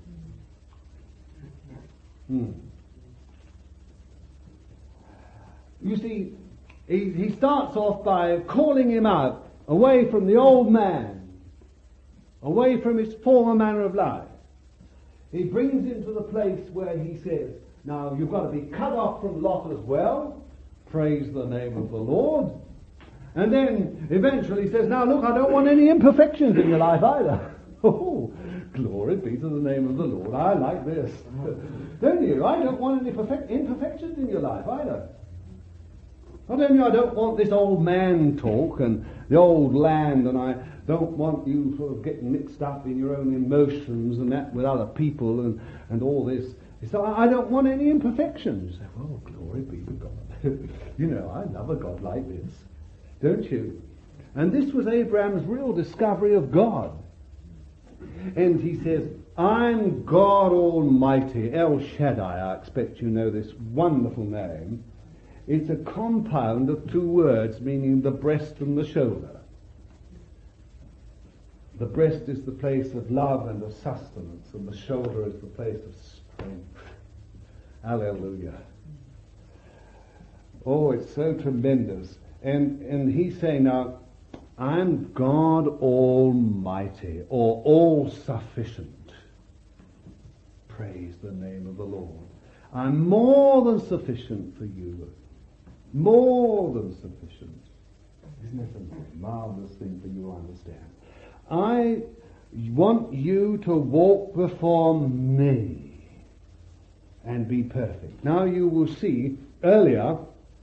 You see, he starts off by calling him out away from the old man, away from his former manner of life. He brings him to the place where he says, now you've got to be cut off from Lot as well. Praise the name of the Lord. And then eventually he says, now look, I don't want any imperfections in your life either. Oh, glory be to the name of the Lord. I like this. Don't you? I don't want any imperfections in your life either. Not only I don't want this old man talk and the old land, and I don't want you sort of getting mixed up in your own emotions and that with other people and all this. So I don't want any imperfections. Oh, glory be to God. You know, I love a God like this. Don't you? And this was Abraham's real discovery of God. And he says, I'm God Almighty, El Shaddai. I expect you know this wonderful name. It's a compound of two words meaning the breast and the shoulder. The breast is the place of love and of sustenance, and the shoulder is the place of strength. Hallelujah. Oh, it's so tremendous. And he's saying now, I'm God Almighty, or all-sufficient. Praise the name of the Lord. I'm more than sufficient for you. More than sufficient. Isn't that a marvelous thing for you to understand? I want you to walk before me and be perfect. Now you will see earlier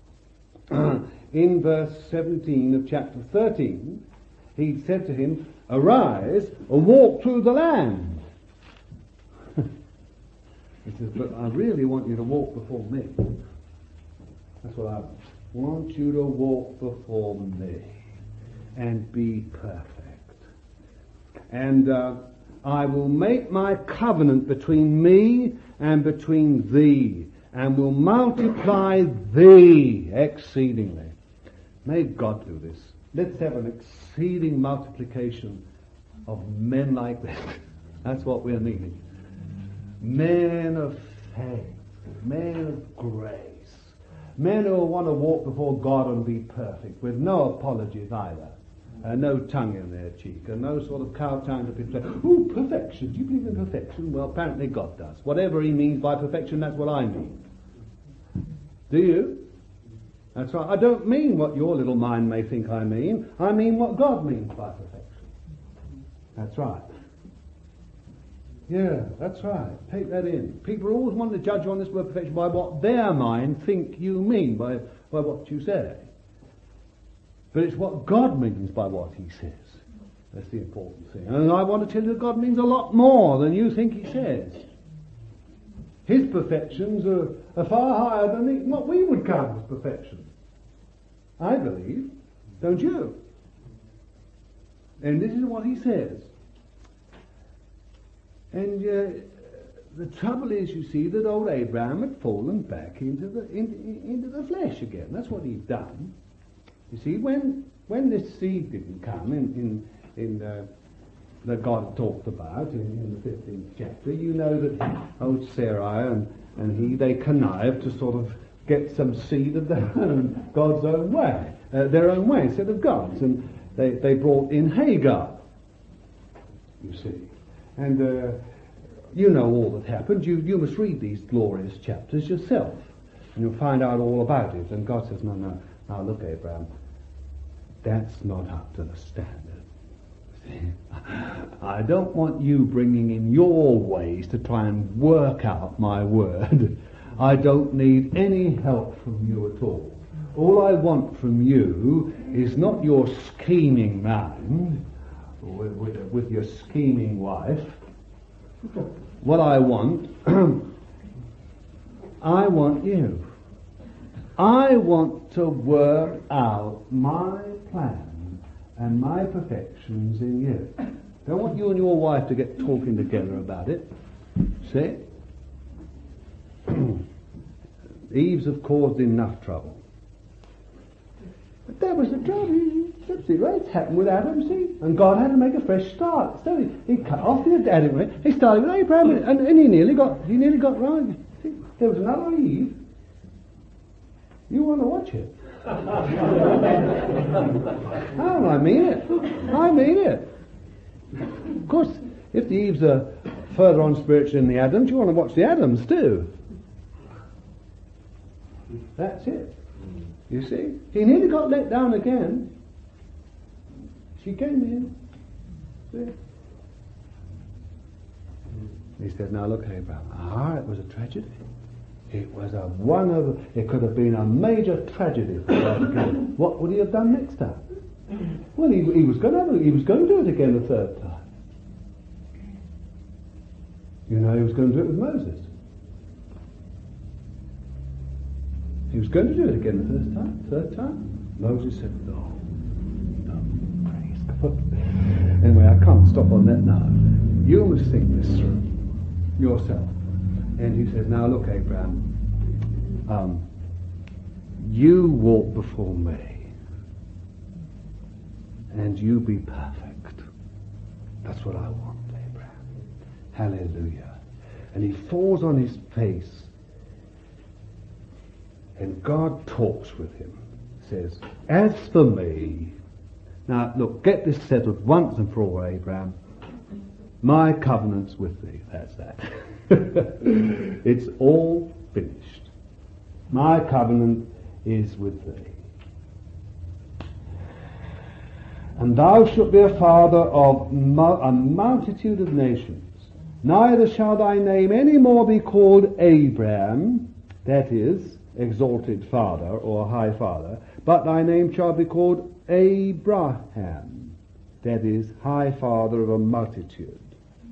in verse 17 of chapter 13, he said to him, arise and walk through the land. He says, but I really want you to walk before me. That's what I want you to walk before me and be perfect. And I will make my covenant between me and between thee, and will multiply thee exceedingly. May God do this. Let's have an exceeding multiplication of men like this. That's what we're needing. Men of faith, men of grace, men who want to walk before God and be perfect, with no apologies either. No tongue in their cheek, and no sort of kowtowing to people say, ooh, perfection. Do you believe in perfection? Well, apparently God does. Whatever he means by perfection, that's what I mean. Do you? That's right. I don't mean what your little mind may think I mean. I mean what God means by perfection. That's right. Yeah, that's right. Take that in. People always want to judge you on this word perfection by what their mind think you mean by what you say. But it's what God means by what he says. That's the important thing. And I want to tell you that God means a lot more than you think he says. His perfections are far higher than what we would count as perfection. I believe. Don't you? And this is what he says. And the trouble is, you see, that old Abraham had fallen back into the flesh again. That's what he'd done. You see, when this seed didn't come that God talked about in the 15th chapter, you know that old Sarai and they connived to sort of get some seed of their own, God's own way, their own way instead of God's, and they brought in Hagar. You see, and you know all that happened. You must read these glorious chapters yourself, and you'll find out all about it. And God says, no. Now look, Abraham, that's not up to the standard. I don't want you bringing in your ways to try and work out my word. I don't need any help from you at all. All I want from you is not your scheming mind with your scheming wife. What I want, I want you. I want to work out my plan and my perfections in you. Don't want you and your wife to get talking together about it. See? Eve's have caused enough trouble. But that was the trouble. That's it, right? It's happened with Adam, see? And God had to make a fresh start. So he cut off the Adam, right? He started with Abraham, and he nearly got right. See? There was another Eve. You want to watch it? I mean it. I mean it. Of course, if the Eves are further on spiritually than the Adams, you want to watch the Adams too. That's it. You see? He nearly got let down again. She came in. See? He said, now look, Abraham, it was a tragedy. It was it could have been a major tragedy for God again. What would he have done next time? Well, he was going to do it again the third time. You know, he was going to do it with Moses. He was going to do it again the first time, third time. Moses said, no, praise God. Anyway, I can't stop on that now. You must think this through yourself. And he says, now look, Abraham, you walk before me, and you be perfect. That's what I want, Abraham. Hallelujah. And he falls on his face, and God talks with him. Says, as for me, now look, get this settled once and for all, Abraham. My covenant's with thee. That's that. It's all finished. My covenant is with thee. And thou shalt be a father of a multitude of nations. Neither shall thy name any more be called Abraham, that is, exalted father or high father, but thy name shall be called Abraham, that is, high father of a multitude.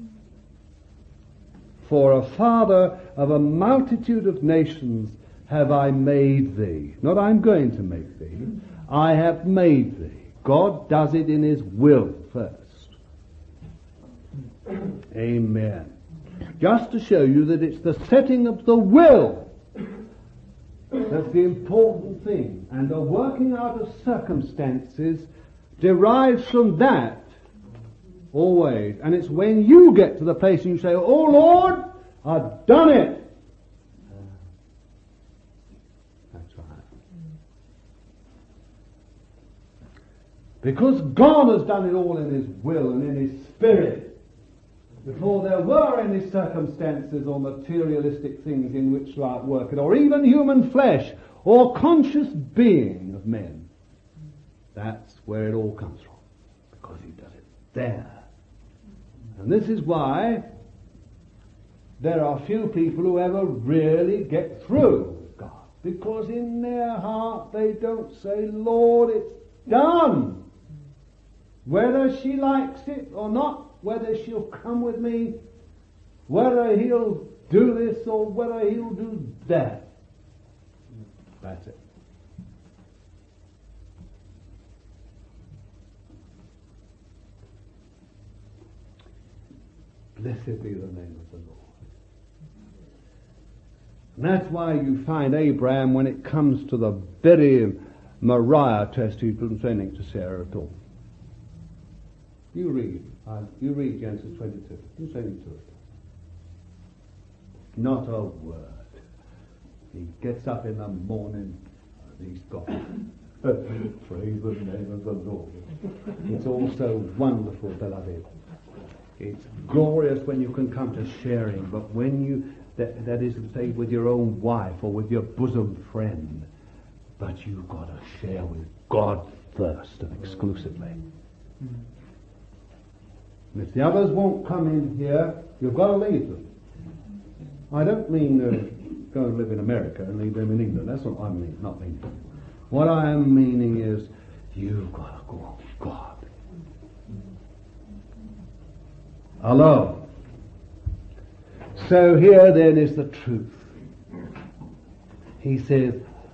For a father of a multitude of nations have I made thee. Not I'm going to make thee. I have made thee. God does it in his will first. Amen. Just to show you that it's the setting of the will that's the important thing. And the working out of circumstances derives from that always. And it's when you get to the place and you say, oh Lord, I've done it. That's right. Because God has done it all in his will and in his spirit. Before there were any circumstances or materialistic things in which life worked, or even human flesh, or conscious being of men. That's where it all comes from. Because he does it there. And this is why there are few people who ever really get through with God. Because in their heart they don't say, Lord, it's done. Whether she likes it or not, whether she'll come with me, whether he'll do this or whether he'll do that. That's it. Blessed be the name of the Lord. And that's why you find Abraham, when it comes to the very Moriah test, he doesn't say anything to Sarah at all. You read Genesis 22. You say anything to it. Not a word. He gets up in the morning and he's gone. Praise the name of the Lord. It's all so wonderful, beloved. It's glorious when you can come to sharing, but when you, that is to say, with your own wife or with your bosom friend, but you've got to share with God first and exclusively. And if the others won't come in here, you've got to leave them. I don't mean go and live in America and leave them in England. That's what I mean, not meaning. What I am meaning is you've got to go on with God. Alone. So here then is the truth. He says,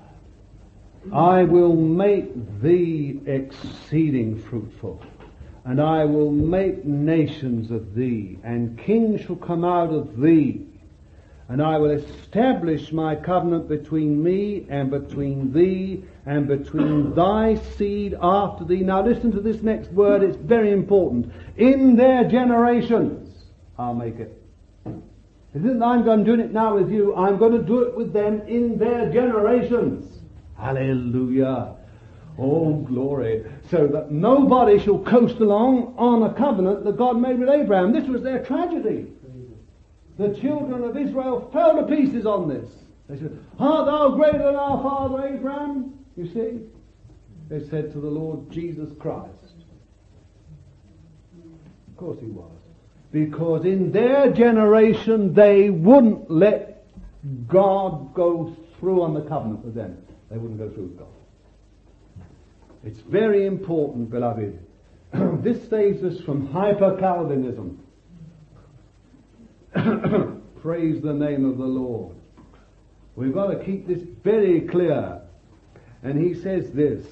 I will make thee exceeding fruitful, and I will make nations of thee, and kings shall come out of thee, and I will establish my covenant between me and between thee and between thy seed after thee. Now listen to this next word, it's very important. In their generations, I'll make it. It isn't that I'm doing it now with you, I'm going to do it with them in their generations. Hallelujah. Oh, glory. So that nobody shall coast along on a covenant that God made with Abraham. This was their tragedy. The children of Israel fell to pieces on this. They said, art thou greater than our father Abraham? You see? They said to the Lord Jesus Christ. Of course he was. Because in their generation they wouldn't let God go through on the covenant with them. They wouldn't go through with God. It's very important, beloved. This saves us from hyper-Calvinism. Praise the name of the Lord. We've got to keep this very clear. And he says this,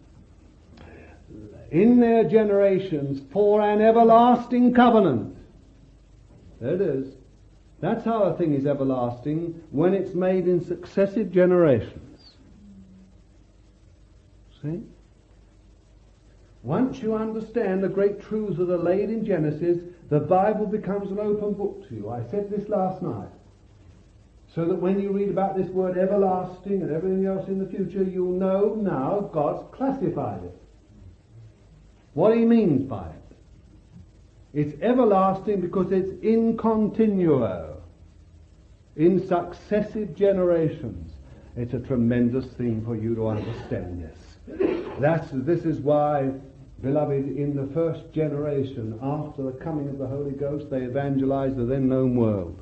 in their generations for an everlasting covenant. There it is. That's how a thing is everlasting, when it's made in successive generations. See? Once you understand the great truths that are laid in Genesis, the Bible becomes an open book to you. I said this last night. So that when you read about this word everlasting and everything else in the future, you'll know now God's classified it. What he means by it. It's everlasting because it's in continuo, in successive generations. It's a tremendous thing for you to understand this. This is why, beloved, in the first generation, after the coming of the Holy Ghost, they evangelized the then known world.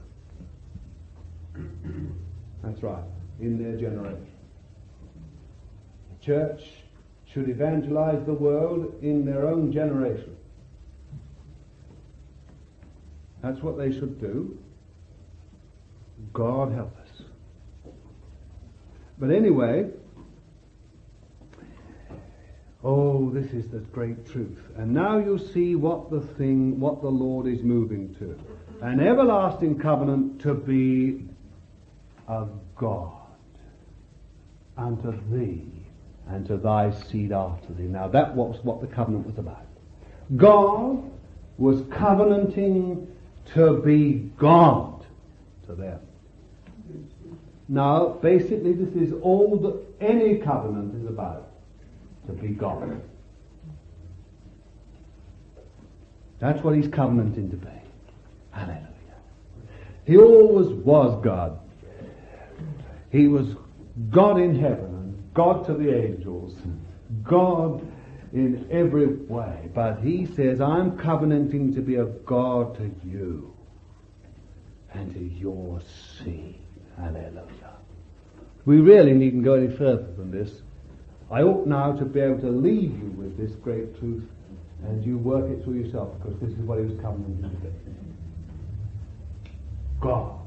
That's right, in their generation. The church should evangelize the world in their own generation. That's what they should do. God help us. But anyway, this is the great truth. And now you see what the Lord is moving to. An everlasting covenant to be of God unto thee and to thy seed after thee. Now that was what the covenant was about. God was covenanting to be God to them. Now basically this is all that any covenant is about, to be God. That's what he's covenanting to be. Hallelujah. He always was God. He was God in heaven and God to the angels, God in every way. But he says, I'm covenanting to be a God to you and to your seed. Hallelujah. We really needn't go any further than this. I ought now to be able to leave you with this great truth and you work it through yourself, because this is what he was covenanting to be. God.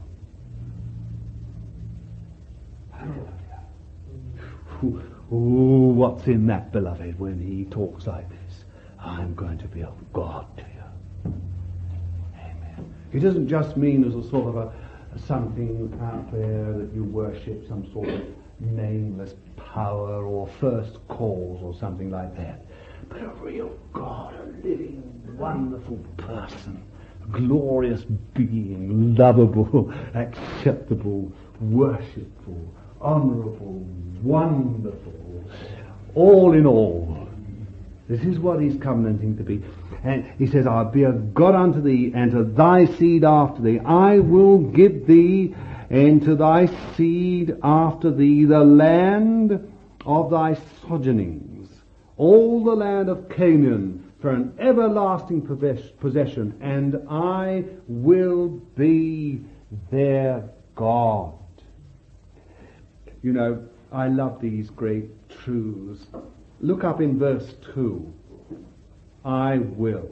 What's in that, beloved, when he talks like this? I'm going to be of God to you. Amen. He doesn't just mean as a sort of something out there that you worship, some sort of nameless power or first cause or something like that. But a real God, a living, wonderful person, glorious being, lovable, acceptable, worshipful, honourable, wonderful, all in all. This is what he's covenanting to be. And he says, I'll be a God unto thee, and to thy seed after thee. I will give thee, and to thy seed after thee, the land of thy sojournings, all the land of Canaan, for an everlasting possession, and I will be their God. You know, I love these great truths. Look up in verse 2. I will.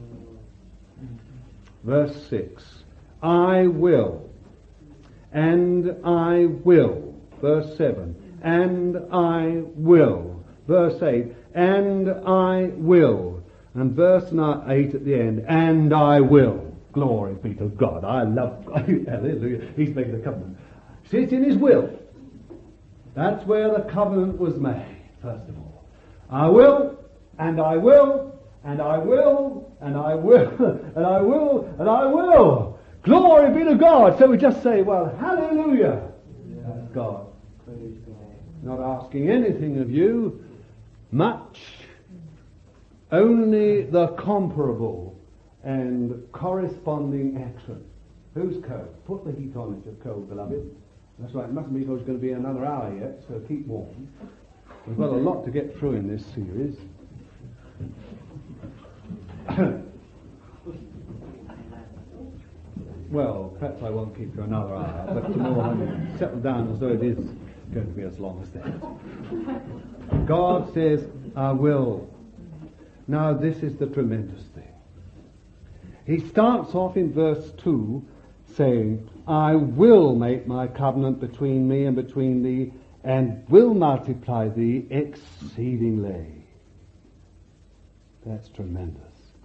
Verse 6. I will. And I will. Verse 7. And I will. Verse 8. And I will. And verse 8 at the end. And I will. Glory be to God. I love God. Hallelujah. He's making the covenant. See, it's in his will. That's where the covenant was made, first of all. I will, and I will, and I will, and I will, and I will, and I will. Glory be to God. So we just say, well, hallelujah. That's God. Praise God. Not asking anything of you, much, only the comparable and corresponding action. Who's cold? Put the heat on if you're cold, beloved. That's right, it mustn't be because it's going to be another hour yet, so keep warm. We've got a lot to get through in this series. Well, perhaps I won't keep you another hour, but tomorrow I'll settle down as though it is going to be as long as that. God says, I will. Now this is the tremendous thing. He starts off in verse 2 saying, I will make my covenant between me and between thee, and will multiply thee exceedingly. That's tremendous.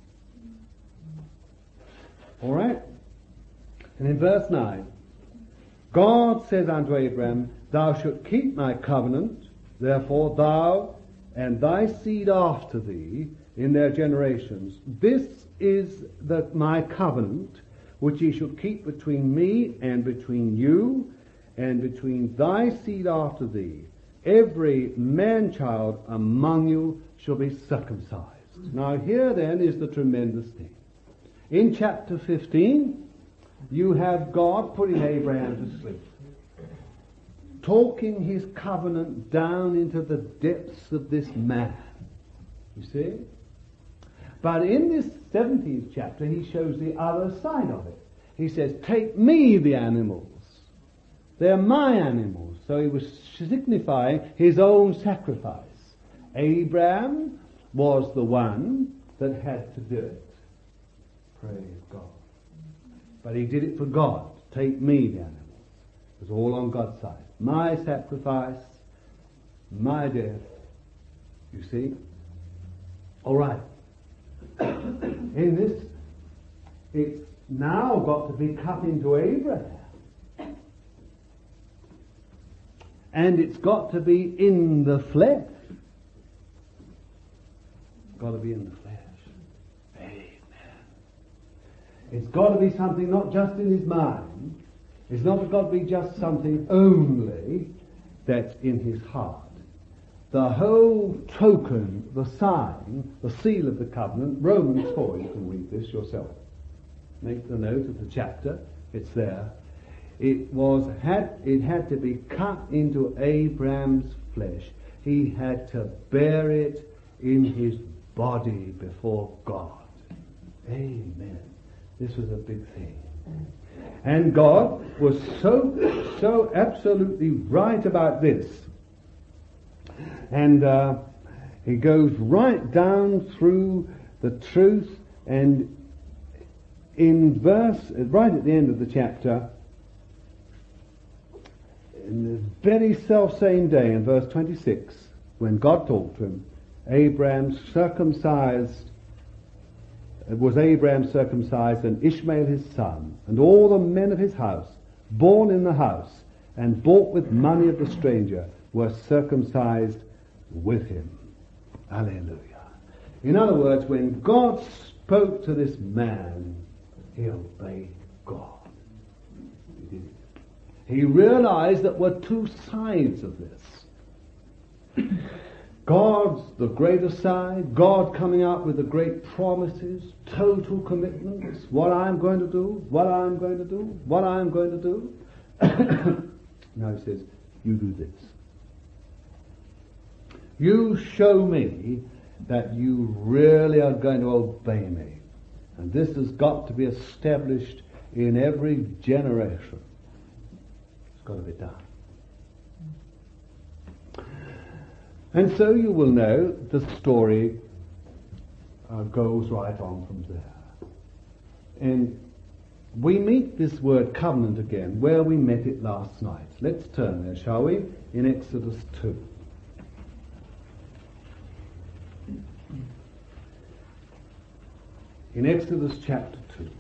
All right? And in verse 9, God says unto Abraham, thou shalt keep my covenant, therefore thou and thy seed after thee in their generations. This is my covenant, which ye shall keep between me and between you, and between thy seed after thee. Every man-child among you shall be circumcised. Now here then is the tremendous thing. In chapter 15, you have God putting Abraham to sleep, talking his covenant down into the depths of this man. You see? But in this 17th chapter, he shows the other side of it. He says, take me the animals. They're my animals. So he was signifying his own sacrifice. Abraham was the one that had to do it. Praise God. But he did it for God. Take me the animals. It was all on God's side. My sacrifice, my death. You see? All right. In this, it's now got to be cut into Abraham. And it's got to be in the flesh. It's got to be in the flesh. Amen. It's got to be something not just in his mind. It's not got to be just something only that's in his heart. The whole token, the sign, the seal of the covenant, Romans 4, you can read this yourself. Make the note of the chapter, it's there. It had to be cut into Abraham's flesh. He had to bear it in his body before God. Amen. This was a big thing. And God was so absolutely right about this. And he goes right down through the truth, and in right at the end of the chapter, in the very self-same day, in verse 26, when God talked to him, Abraham circumcised, and Ishmael his son, and all the men of his house, born in the house, and bought with money of the stranger, were circumcised with him. Hallelujah. In other words, when God spoke to this man, he obeyed God. He did it. He realized that there were two sides of this. God's the greater side, God coming out with the great promises, total commitments, what I'm going to do, what I'm going to do, what I'm going to do. Now he says, you do this. You show me that you really are going to obey me. And this has got to be established in every generation. It's got to be done. And so you will know the story goes right on from there. And we meet this word covenant again where we met it last night. Let's turn there, shall we? In Exodus 2. In Exodus chapter 2,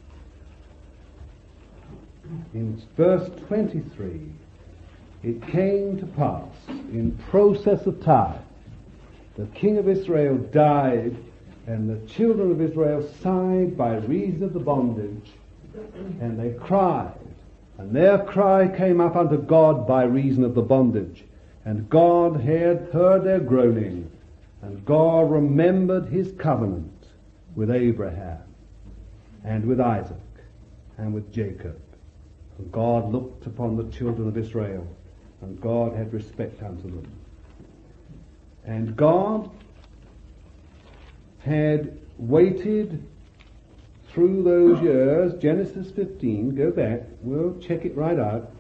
in verse 23, it came to pass in process of time, the king of Israel died, and the children of Israel sighed by reason of the bondage, and they cried, and their cry came up unto God by reason of the bondage, and God had heard their groaning, and God remembered his covenant with Abraham, and with Isaac, and with Jacob. And God looked upon the children of Israel, and God had respect unto them. And God had waited through those years, Genesis 15, go back, we'll check it right out.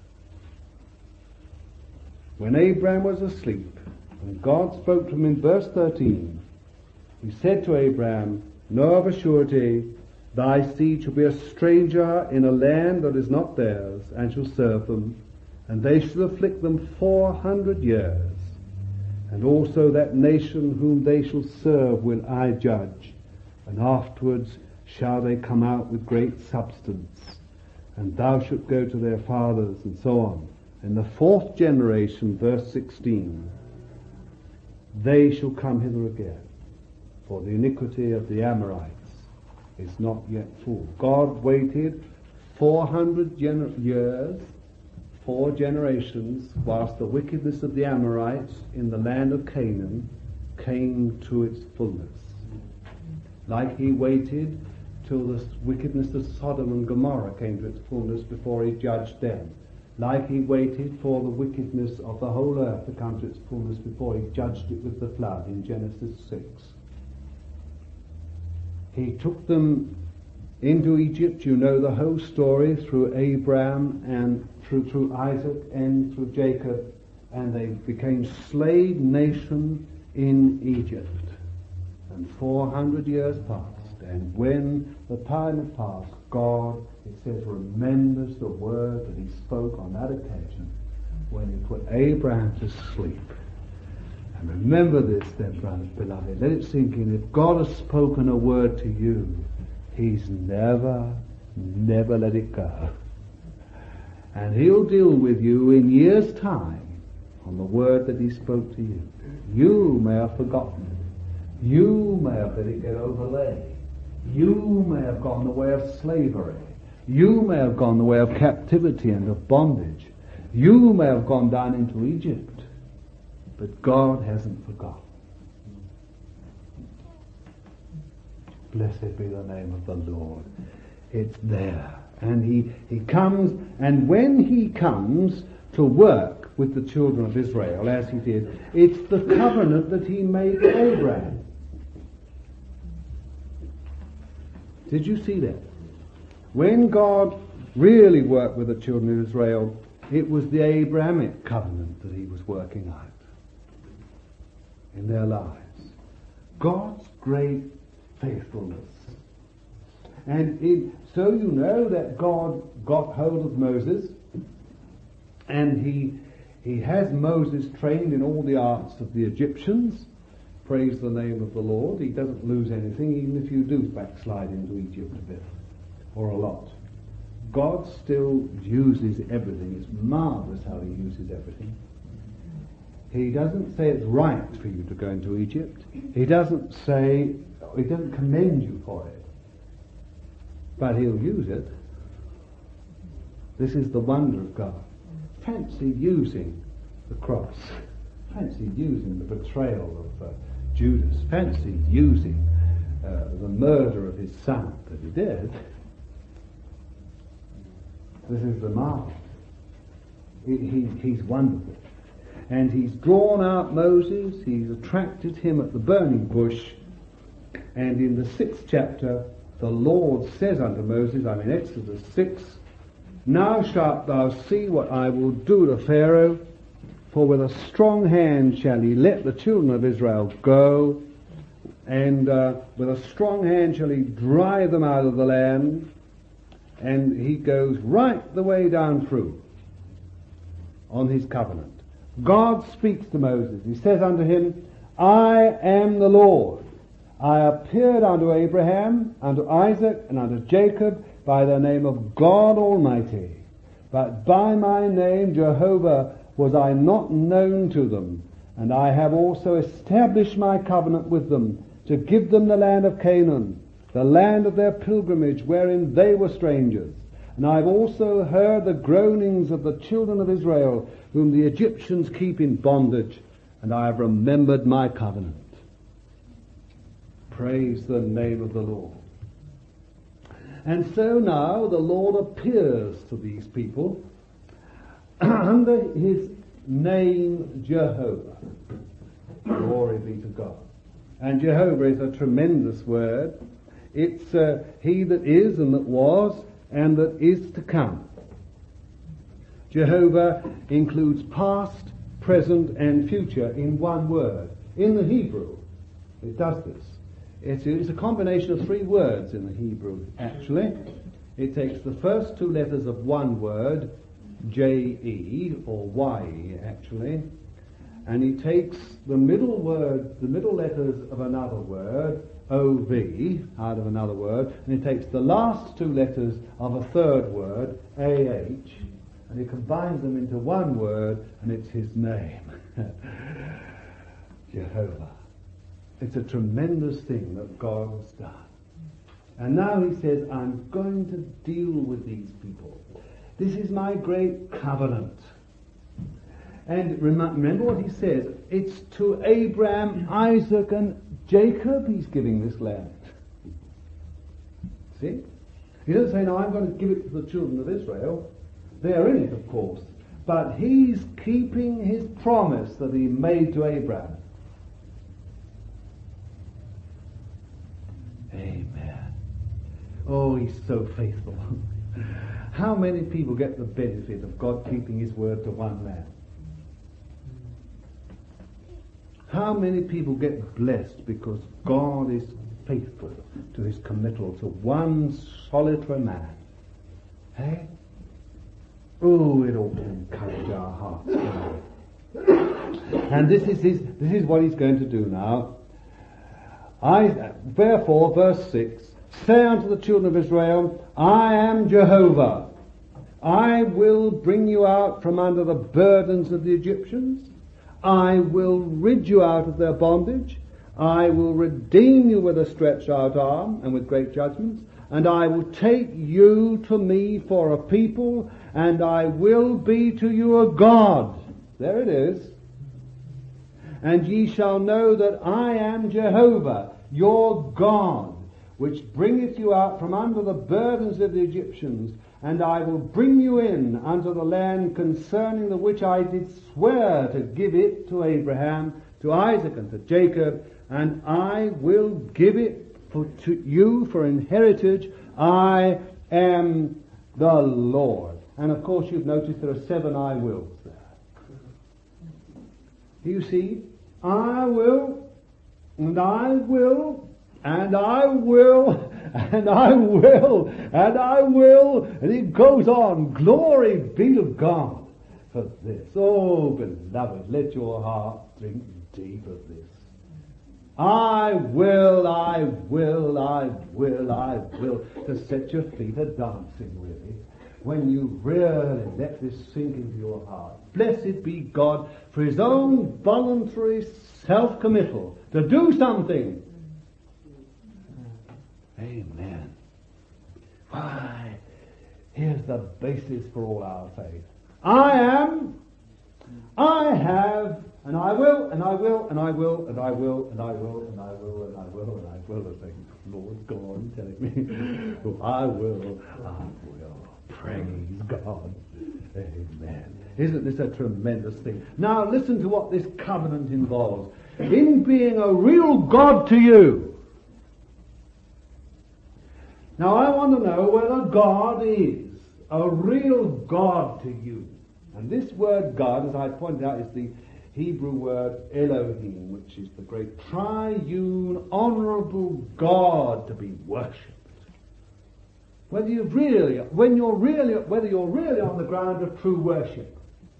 When Abraham was asleep, and God spoke to him in verse 13, he said to Abraham, know of a surety, thy seed shall be a stranger in a land that is not theirs, and shall serve them, and they shall afflict them 400 years. And also that nation whom they shall serve will I judge, and afterwards shall they come out with great substance, and thou shalt go to their fathers, and so on. In the fourth generation, verse 16, they shall come hither again. for the iniquity of the Amorites is not yet full. God waited 400 years, 4 generations, whilst the wickedness of the Amorites in the land of Canaan came to its fullness. Like he waited till the wickedness of Sodom and Gomorrah came to its fullness before he judged them. Like he waited for the wickedness of the whole earth to come to its fullness before he judged it with the flood in Genesis 6. He took them into Egypt. You know the whole story through Abraham and through Isaac and through Jacob, and they became slave nation in Egypt. And 400 years passed, and when the time had passed, God, it says, remembers the word that he spoke on that occasion when he put Abraham to sleep. And remember this then, brothers, beloved. Let it sink in. If God has spoken a word to you, he's never let it go. And he'll deal with you in years' time on the word that he spoke to you. You may have forgotten it. You may have let it get overlaid. You may have gone the way of slavery. You may have gone the way of captivity and of bondage. You may have gone down into Egypt. But God hasn't forgotten. Blessed be the name of the Lord. It's there. And he comes, and when he comes to work with the children of Israel, as he did, it's the covenant that he made with Abraham. Did you see that? When God really worked with the children of Israel, it was the Abrahamic covenant that he was working out in their lives. God's great faithfulness. And so you know that God got hold of Moses, and he has Moses trained in all the arts of the Egyptians. Praise the name of the Lord. He doesn't lose anything, even if you do backslide into Egypt a bit, or a lot. God still uses everything. It's marvelous how he uses everything. He doesn't say it's right for you to go into Egypt. He doesn't commend you for it. But he'll use it. This is the wonder of God. Fancy using the cross. Fancy using the betrayal of Judas. Fancy using the murder of his son that he did. This is the marvel. He's wonderful. And he's drawn out Moses, he's attracted him at the burning bush, and in the 6th chapter, the Lord says unto Moses, I'm in Exodus 6, now shalt thou see what I will do to Pharaoh, for with a strong hand shall he let the children of Israel go, and with a strong hand shall he drive them out of the land, and he goes right the way down through on his covenant. God speaks to Moses. He says unto him, I am the Lord. I appeared unto Abraham, unto Isaac, and unto Jacob by the name of God Almighty. But by my name Jehovah was I not known to them. And I have also established my covenant with them, to give them the land of Canaan, the land of their pilgrimage, wherein they were strangers. And I have also heard the groanings of the children of Israel, whom the Egyptians keep in bondage, and I have remembered my covenant. Praise the name of the Lord. And so now the Lord appears to these people under his name Jehovah. Glory be to God. And Jehovah is a tremendous word. It's he that is and that was and that is to come. Jehovah includes past, present, and future in one word. In the Hebrew, it does this. It's a combination of 3 words in the Hebrew, actually. It takes the first 2 letters of one word, J-E, or Y-E, actually, and he takes the middle letters of another word, O-V, out of another word, and he takes the last 2 letters of a third word, A-H, and he combines them into one word, and it's his name. Jehovah. It's a tremendous thing that God has done. And now he says, I'm going to deal with these people. This is my great covenant. And remember what he says. It's to Abraham, Isaac, and Jacob he's giving this land. See? He doesn't say, now I'm going to give it to the children of Israel. They're in it, of course. But he's keeping his promise that he made to Abraham. Amen. Oh, he's so faithful. How many people get the benefit of God keeping his word to one man? How many people get blessed because God is faithful to his committal to one solitary man? Hey? Oh, it ought to encourage our hearts. And this is what he's going to do now. Therefore, verse 6, say unto the children of Israel, I am Jehovah. I will bring you out from under the burdens of the Egyptians. I will rid you out of their bondage. I will redeem you with a stretched out arm and with great judgments. And I will take you to me for a people, and I will be to you a God. There it is. And ye shall know that I am Jehovah, your God, which bringeth you out from under the burdens of the Egyptians, and I will bring you in unto the land concerning the which I did swear to give it to Abraham, to Isaac, and to Jacob, and I will give it to you for an heritage. I am the Lord. And of course you've noticed there are 7 I wills there. You see, I will, and I will, and I will, and I will, and I will, and it goes on. Glory be to God for this. Oh, beloved, let your heart drink deep of this. I will, I will, I will, I will, to set your feet a-dancing, really, when you really let this sink into your heart. Blessed be God for his own voluntary self-committal to do something. Amen. Why, here's the basis for all our faith. I am, I have, and I will, and I will, and I will, and I will, and I will, and I will, and I will, and I will. And thank Lord, go on telling me. Oh, I will, I will. Praise God. Amen. Isn't this a tremendous thing? Now listen to what this covenant involves. In being a real God to you. Now I want to know whether God is a real God to you. And this word God, as I pointed out, is the Hebrew word Elohim, which is the great triune, honorable God to be worshipped. Whether you're really on the ground of true worship.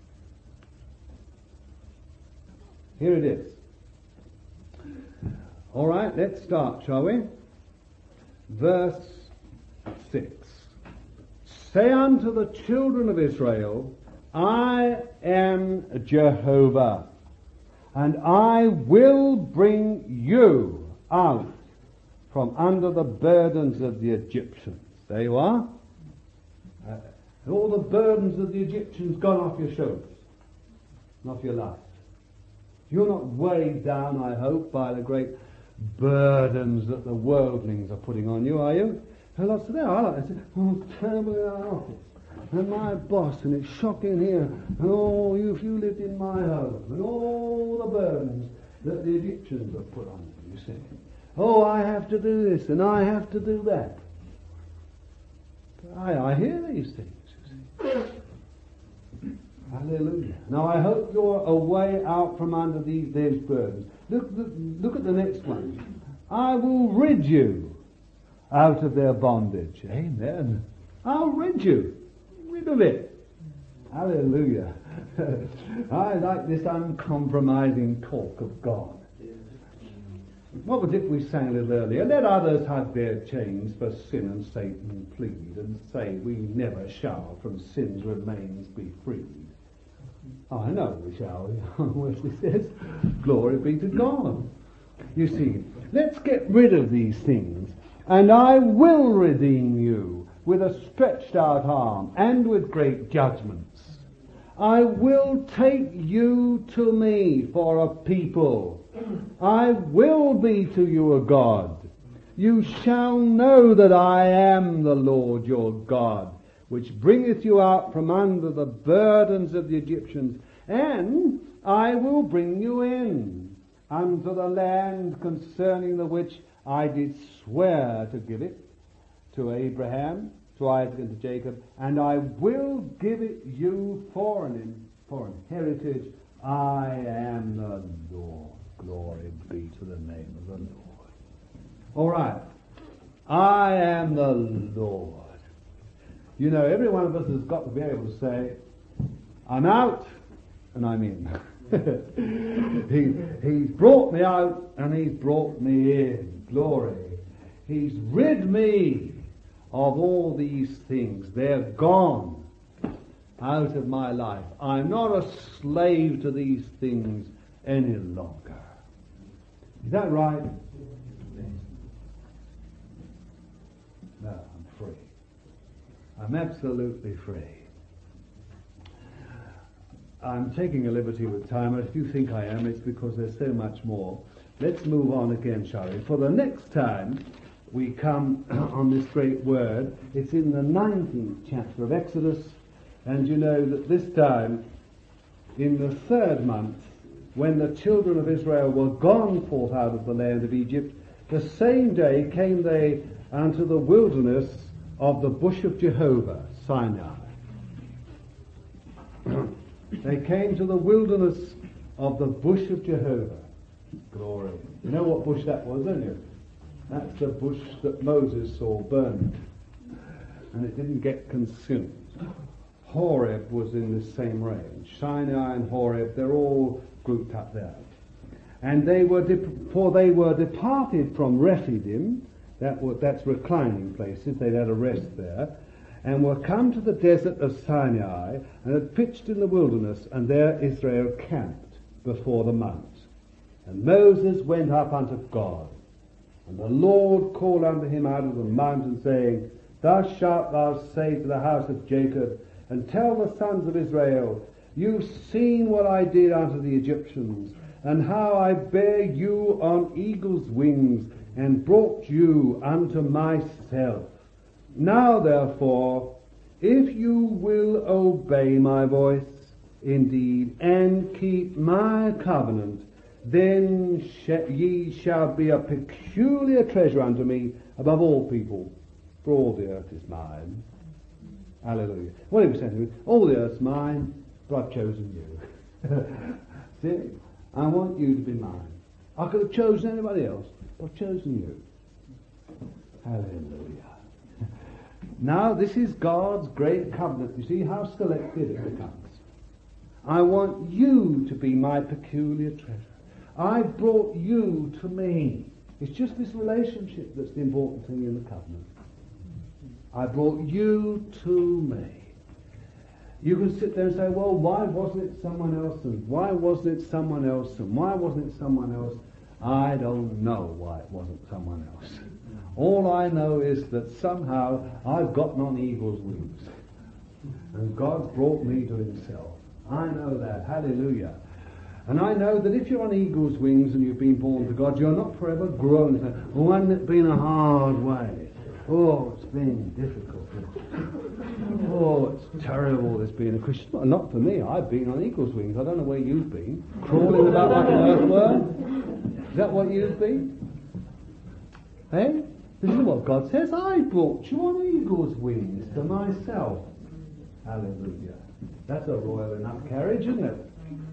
Here it is. All right, let's start, shall we? Verse 6. Say unto the children of Israel, I am Jehovah, and I will bring you out from under the burdens of the Egyptians. There you are. All the burdens of the Egyptians gone off your shoulders, off your life. You're not weighed down, I hope, by the great burdens that the worldlings are putting on you, are you? There are lots of there. I like to say, oh, terrible in our office. And my boss, and it's shocking here. And oh, if you lived in my home, and all the burdens that the Egyptians have put on you, see. Oh, I have to do this, and I have to do that. I hear these things, you see. Hallelujah. Now I hope you're a way out from under these burdens. Look at the next one. I will rid you out of their bondage. Amen. I'll rid you. Rid of it. Hallelujah. I like this uncompromising talk of God. What was it we sang a little earlier? Let others have their chains, for sin and Satan plead, and say we never shall from sin's remains be freed. I know we shall, Wesley says. Glory be to God. You see, let's get rid of these things, and I will redeem you with a stretched out arm and with great judgments. I will take you to me for a people. I will be to you a God. You shall know that I am the Lord your God, which bringeth you out from under the burdens of the Egyptians, and I will bring you in unto the land concerning the which I did swear to give it to Abraham, to Isaac, and to Jacob, and I will give it you for an heritage. I am the Lord. Glory be to the name of the Lord. All right. I am the Lord. You know, every one of us has got to be able to say, I'm out and I'm in. He's brought me out and he's brought me in. Glory. He's rid me of all these things. They're gone out of my life. I'm not a slave to these things any longer. Is that right? No, I'm free. I'm absolutely free. I'm taking a liberty with time, and if you think I am, it's because there's so much more. Let's move on again, shall we? For the next time we come on this great word, it's in the 19th chapter of Exodus, and you know that this time, in the 3rd month, when the children of Israel were gone forth out of the land of Egypt, the same day came they unto the wilderness of the bush of Jehovah, Sinai. They came to the wilderness of the bush of Jehovah. Glory. You know what bush that was, don't you? That's the bush that Moses saw burned, and it didn't get consumed. Horeb was in the same range. Sinai and Horeb, they're all grouped up there. And they were departed from Rephidim, that's reclining places, they'd had a rest there, and were come to the desert of Sinai, and had pitched in the wilderness, and there Israel camped before the mount. And Moses went up unto God, and the Lord called unto him out of the mountain, saying, Thus shalt thou say to the house of Jacob, and tell the sons of Israel, You've seen what I did unto the Egyptians, and how I bare you on eagle's wings, and brought you unto myself. Now therefore, if you will obey my voice indeed, and keep my covenant, then ye shall be a peculiar treasure unto me above all people, for all the earth is mine. Hallelujah. What he was saying to me, all the earth's mine, but I've chosen you. See, I want you to be mine. I could have chosen anybody else, but I've chosen you. Hallelujah. Now this is God's great covenant. You see how selective it becomes. I want you to be my peculiar treasure. I brought you to me. It's just this relationship that's the important thing in the covenant. I brought you to me. You can sit there and say, well, why wasn't it someone else? And why wasn't it someone else? And why wasn't it someone else? I don't know why it wasn't someone else. All I know is that somehow I've gotten on eagle's wings. And God's brought me to himself. I know that. Hallelujah. And I know that if you're on eagle's wings and you've been born to God, you're not forever grown. Oh, hasn't it been a hard way? Oh, it's been difficult. Oh, it's terrible this being a Christian. Well, not for me. I've been on eagle's wings. I don't know where you've been. Crawling about like an earthworm? Is that what you've been? Hey? This is what God says. I brought you on eagle's wings to myself. Hallelujah. That's a royal enough carriage, isn't it?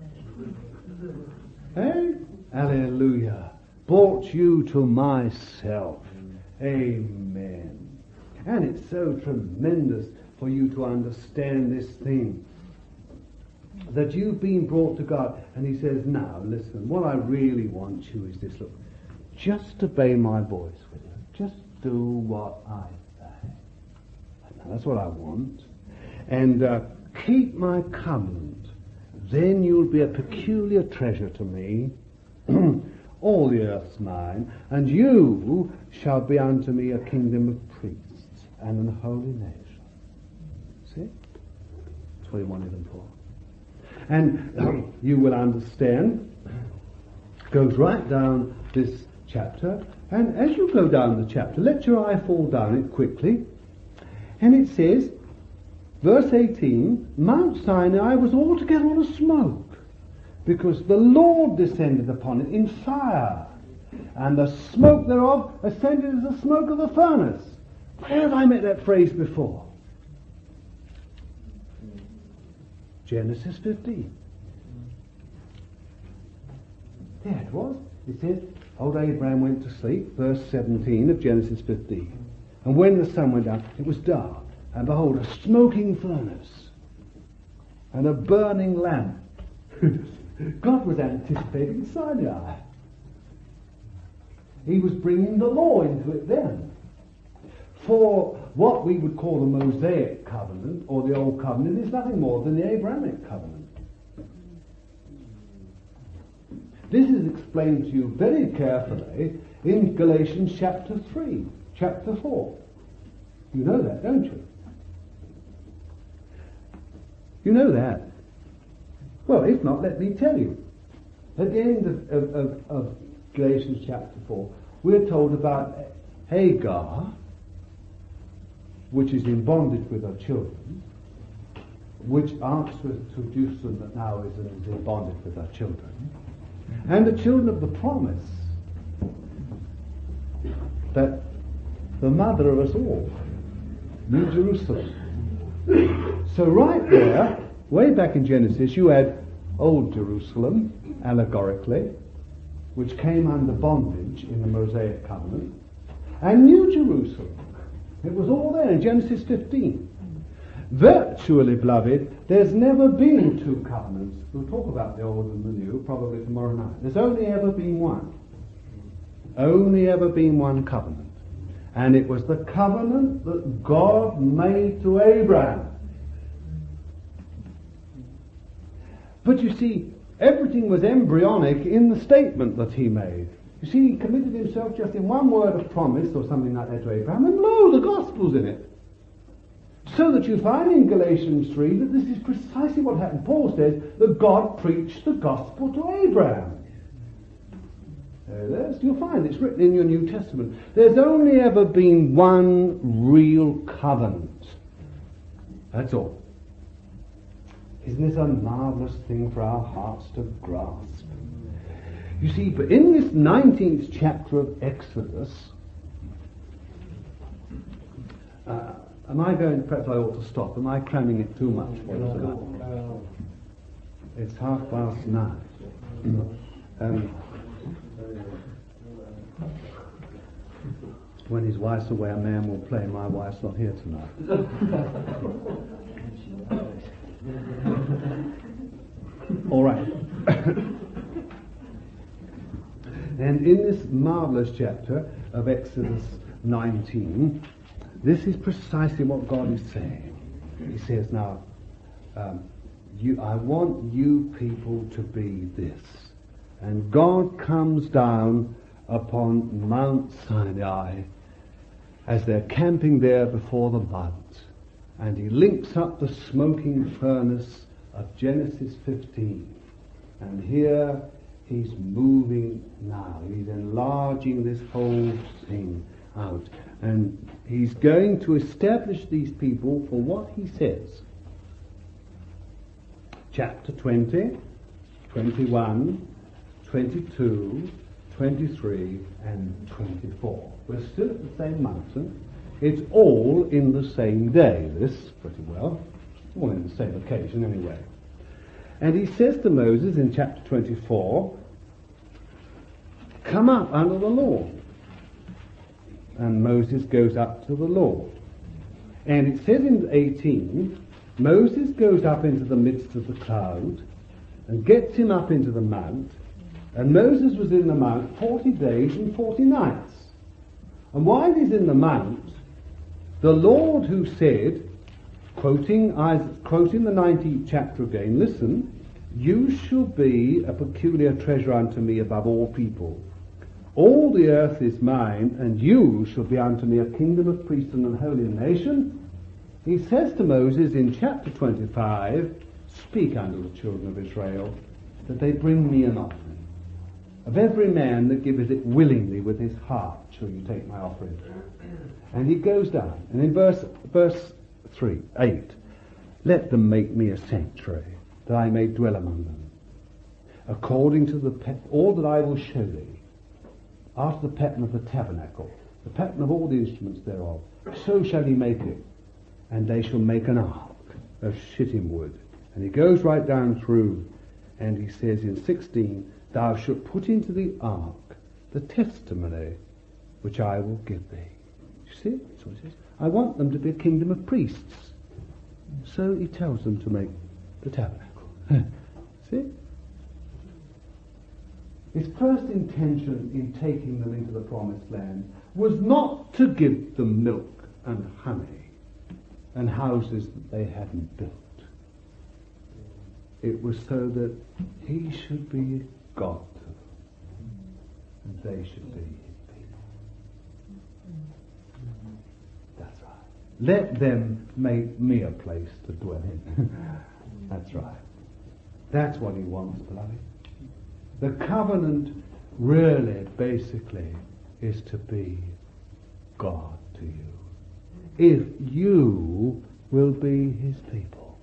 Hey? Hallelujah. Brought you to myself. Amen. And it's so tremendous for you to understand this thing, that you've been brought to God. And he says, now listen, what I really want you is this. Look, just obey my voice with you. Just do what I say. That's what I want. And keep my covenant. Then you'll be a peculiar treasure to me. all the earth's mine, and you shall be unto me a kingdom of priests and an holy nation. See? That's what he wanted them for. And you will understand, goes right down this chapter, and as you go down the chapter, let your eye fall down it quickly, and it says, verse 18, Mount Sinai was altogether on a smoke, because the Lord descended upon it in fire, and the smoke thereof ascended as the smoke of a furnace. Where have I met that phrase before? Genesis 15. There it was. It says, old Abraham went to sleep, verse 17 of Genesis 15. And when the sun went down, it was dark, and behold, a smoking furnace, and a burning lamp. God was anticipating Sinai. He was bringing the law into it then. For what we would call the Mosaic covenant, or the Old Covenant, is nothing more than the Abrahamic covenant. This is explained to you very carefully in Galatians chapter 3, chapter 4. You know that, don't you? You know that. Well, if not, let me tell you. At the end of Galatians chapter 4, we're told about Hagar, which is in bondage with her children, which answers to Jerusalem that now is in bondage with her children, and the children of the promise, that the mother of us all, New Jerusalem. So right there, way back in Genesis, you had Old Jerusalem, allegorically, which came under bondage in the Mosaic covenant, and New Jerusalem. It was all there in Genesis 15. Virtually, beloved, there's never been two covenants. We'll talk about the old and the new probably tomorrow night. There's only ever been one. Only ever been one covenant. And it was the covenant that God made to Abraham. But you see, everything was embryonic in the statement that he made. You see, he committed himself just in one word of promise or something like that to Abraham, and lo, the gospel's in it. So that you find in Galatians 3 that this is precisely what happened. Paul says that God preached the gospel to Abraham. There it is. You'll find it's written in your New Testament. There's only ever been one real covenant. That's all. Isn't this a marvelous thing for our hearts to grasp? You see, but in this 19th chapter of Exodus, am I going, perhaps I ought to stop, am I cramming it too much for you tonight? It's 9:30. When his wife's away, a man will play, my wife's not here tonight. All right. And in this marvelous chapter of Exodus 19, this is precisely what God is saying. He says, now, I want you people to be this. And God comes down upon Mount Sinai as they're camping there before the mount. And he links up the smoking furnace of Genesis 15. And here he's moving now. He's enlarging this whole thing out. And he's going to establish these people for what he says. Chapter 20, 21, 22, 23, and 24. We're still at the same mountain. It's all in the same day, this, pretty well. All in the same occasion, anyway. And he says to Moses in chapter 24, come up under the Lord. And Moses goes up to the Lord. And it says in 18, Moses goes up into the midst of the cloud and gets him up into the mount. And Moses was in the mount 40 days and 40 nights. And while he's in the mount, the Lord who said, quoting the 19th chapter again, listen, you shall be a peculiar treasure unto me above all people, All the earth is mine, and you shall be unto me a kingdom of priests and an holy nation. He says to Moses in chapter 25, speak unto the children of Israel, that they bring me an offering. Of every man that giveth it willingly with his heart shall you take my offering. And he goes down, and in verse 8, let them make me a sanctuary, that I may dwell among them, according to all that I will show thee, after the pattern of the tabernacle, the pattern of all the instruments thereof, so shall he make it. And they shall make an ark of shittim wood. And he goes right down through, and he says in 16, thou shalt put into the ark the testimony which I will give thee. You see? That's what it says. I want them to be a kingdom of priests. So he tells them to make the tabernacle. See? His first intention in taking them into the promised land was not to give them milk and honey and houses that they hadn't built. It was so that he should be God to them, and they should be his people. That's right. Let them make me a place to dwell in. That's right. That's what he wants, beloved. The covenant really, basically, is to be God to you. If you will be his people.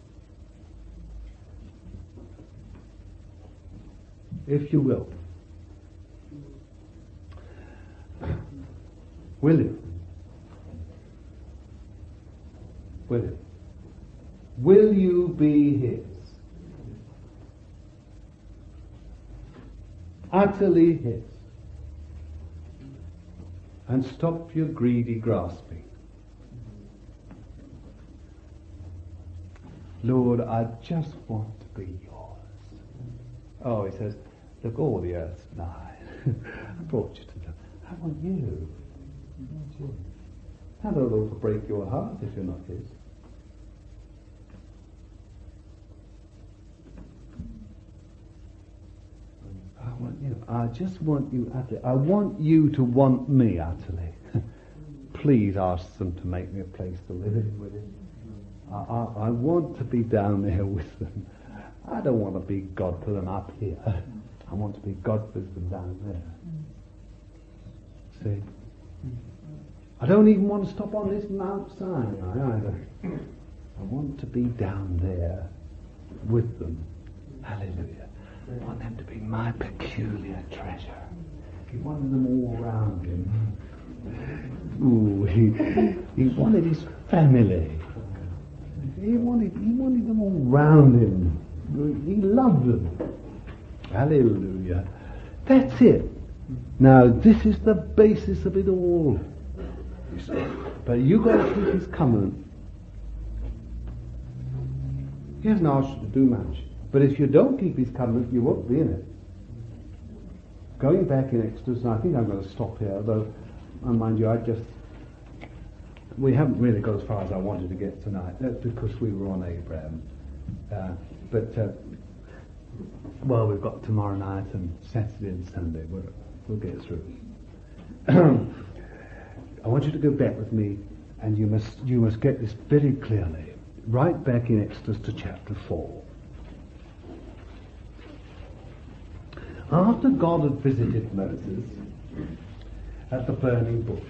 If you will. Will you? Will you? Will you be his? Utterly his. And stop your greedy grasping. Lord, I just want to be yours. Oh, he says, look, all the earth's mine. I brought you to them. I want you. I want you. I don't know to break your heart if you're not his. I want you. I just want you utterly. I want you to want me utterly. Please ask them to make me a place to live in with him. I want to be down there with them. I don't want to be God for them up here. I want to be God for them down there. See? I don't even want to stop on this Mount Sinai either. I want to be down there with them. Hallelujah. I want them to be my peculiar treasure. He wanted them all around him. Ooh, he wanted his family. He wanted them all round him. He loved them. Hallelujah. That's it. Now, this is the basis of it all. You see. But you've got to keep his covenant. He hasn't asked you to do much. But if you don't keep his covenant, you won't be in it. Going back in Exodus, and I think I'm going to stop here, though, mind you, we haven't really got as far as I wanted to get tonight. That's because we were on Abraham. Well, we've got tomorrow night and Saturday and Sunday. We'll get through. I want you to go back with me, and you must get this very clearly. Right back in Exodus to chapter 4. After God had visited Moses at the burning bush,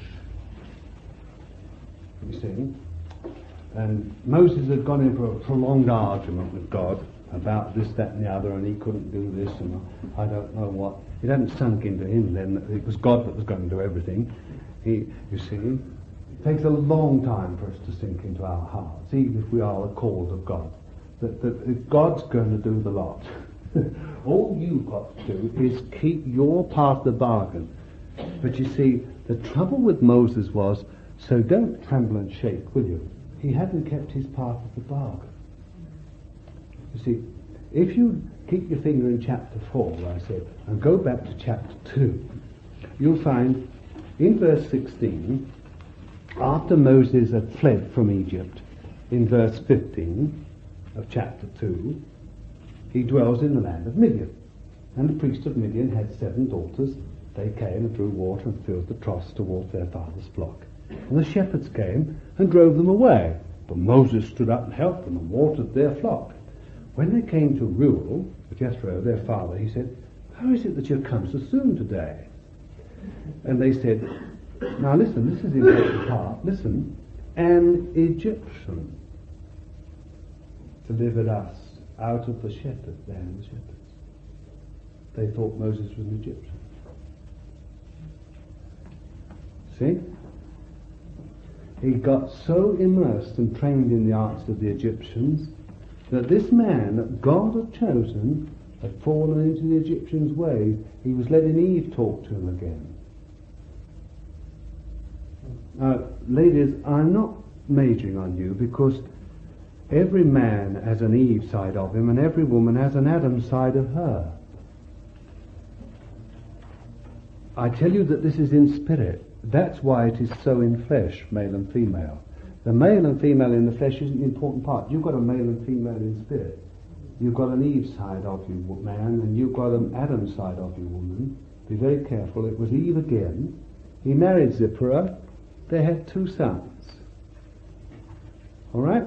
you see, and Moses had gone in for a prolonged argument with God about this, that and the other, and he couldn't do this, and I don't know what. It hadn't sunk into him then that it was God that was going to do everything. You see, it takes a long time for us to sink into our hearts, even if we are the called of God, that God's going to do the lot. All you've got to do is keep your part of the bargain. But you see, the trouble with Moses was, so don't tremble and shake, will you? He hadn't kept his part of the bargain. You see, if you keep your finger in chapter 4, I said, and go back to chapter 2, you'll find in verse 16, after Moses had fled from Egypt, in verse 15 of chapter 2, he dwells in the land of Midian. And the priest of Midian had 7 daughters, They came and drew water and filled the troughs towards their father's flock. And the shepherds came and drove them away. But Moses stood up and helped them and watered their flock. When they came to Reuel, Jethro, their father, he said, "How is it that you've come so soon today?" And they said, "Now listen, this is the important part. Listen, an Egyptian delivered us out of the shepherds, the hand of the shepherds." They thought Moses was an Egyptian. See? He got so immersed and trained in the arts of the Egyptians that this man that God had chosen had fallen into the Egyptians' ways. He was letting Eve talk to him again. Now, ladies, I'm not majoring on you because every man has an Eve side of him and every woman has an Adam side of her. I tell you that this is in spirit. That's why it is so in flesh, male and female. The male and female in the flesh isn't the important part. You've got a male and female in spirit. You've got an Eve side of you, man, and you've got an Adam side of you, woman. Be very careful. It was Eve again. He married Zipporah. They had 2 sons. All right?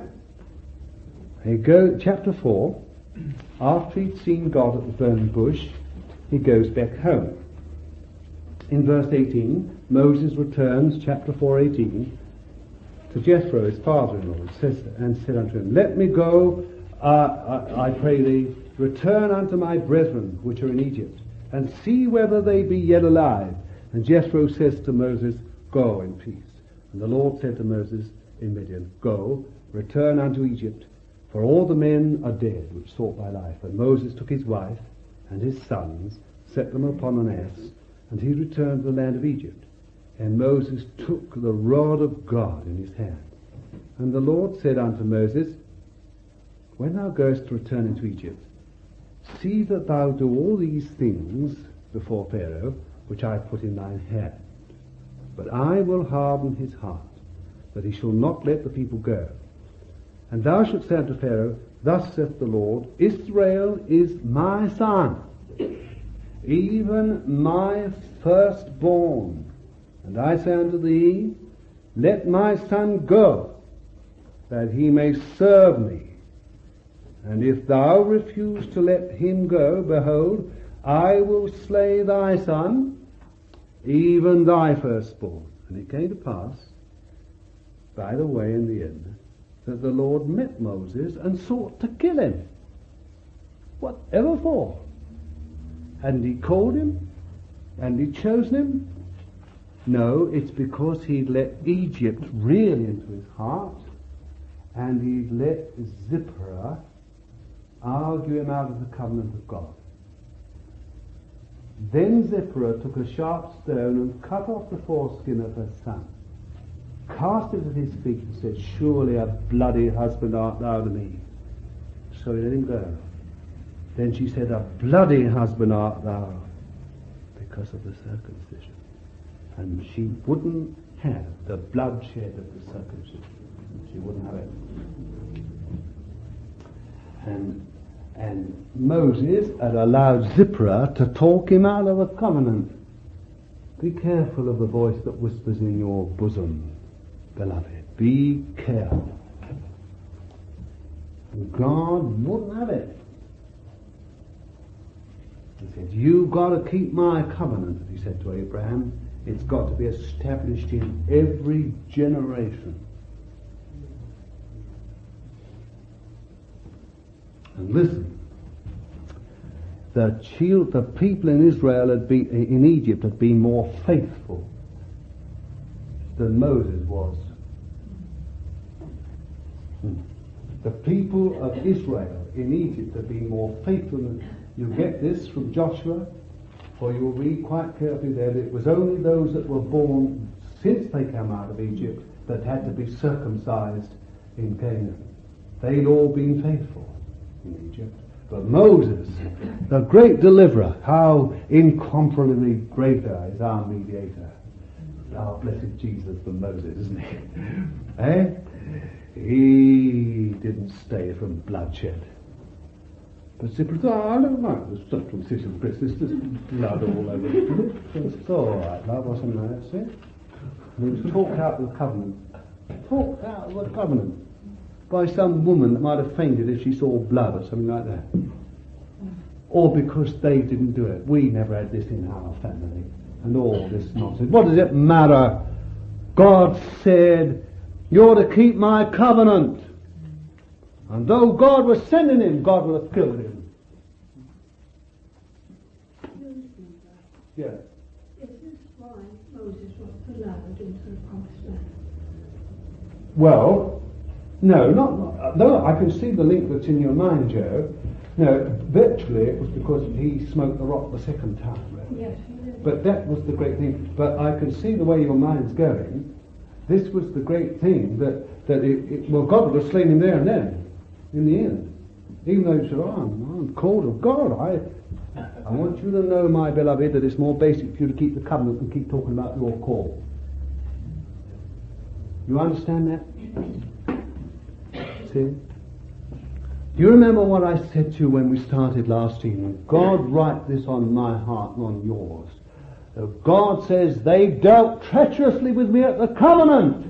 He goes, chapter 4. After he'd seen God at the burning bush, he goes back home. In verse 18, Moses returns, chapter 4:18, to Jethro, his father-in-law, and said unto him, "Let me go, I pray thee, return unto my brethren which are in Egypt, and see whether they be yet alive." And Jethro says to Moses, "Go in peace." And the Lord said to Moses in Midian, "Go, return unto Egypt, for all the men are dead which sought thy life." And Moses took his wife and his sons, set them upon an ass, and he returned to the land of Egypt. And Moses took the rod of God in his hand. And the Lord said unto Moses, "When thou goest to return into Egypt, see that thou do all these things before Pharaoh, which I put in thine hand. But I will harden his heart, that he shall not let the people go. And thou shalt say unto Pharaoh, Thus saith the Lord, Israel is my son, even my firstborn. And I say unto thee, Let my son go, that he may serve me. And if thou refuse to let him go, behold, I will slay thy son, even thy firstborn." And it came to pass, by the way, in the end, that the Lord met Moses and sought to kill him. Whatever for? Hadn't he called him? Hadn't he chosen him? No, it's because he'd let Egypt really into his heart, and he'd let Zipporah argue him out of the covenant of God. Then Zipporah took a sharp stone and cut off the foreskin of her son, cast it at his feet, and said, "Surely a bloody husband art thou to me." So he let him go. Then she said, "A bloody husband art thou," because of the circumcision. And she wouldn't have the bloodshed of the circumcision. She wouldn't have it. And Moses had allowed Zipporah to talk him out of a covenant. Be careful of the voice that whispers in your bosom, beloved. Be careful. God wouldn't have it. He said, "You've got to keep my covenant," he said to Abraham. "It's got to be established in every generation." And listen, the people in Israel in Egypt had been more faithful than Moses was. The people of Israel in Egypt had been more faithful than. You get this from Joshua, for you'll read quite carefully there that it was only those that were born since they came out of Egypt that had to be circumcised in Canaan. They'd all been faithful in Egypt. But Moses, the great deliverer, how incomparably greater is our mediator. Our blessed Jesus than Moses, isn't he? Eh? He didn't stay from bloodshed. But Cyprian said, I don't like the circumcision, Chris. There's just blood all over it. It's all right, love, or something like that, see? And he was talked out of the covenant. Talked out of the covenant by some woman that might have fainted if she saw blood or something like that. Or because they didn't do it. We never had this in our family. And all this nonsense. What does it matter? God said, you're to keep my covenant. And though God was sending him, God would have killed him. Yeah. Is this why Moses was allowed into the promised land? Well, no, though I can see the link that's in your mind, Joe. No, virtually it was because he smoked the rock the second time. Right? Yes, he did. But that was the great thing. But I can see the way your mind's going. This was the great thing that well, God would have slain him there and then, in the end. Even though he said, I'm called of God. I want you to know, my beloved, that it's more basic for you to keep the covenant than keep talking about your call. You understand that? See? Do you remember what I said to you when we started last evening? God, write this on my heart and on yours. God says, they dealt treacherously with me at the covenant.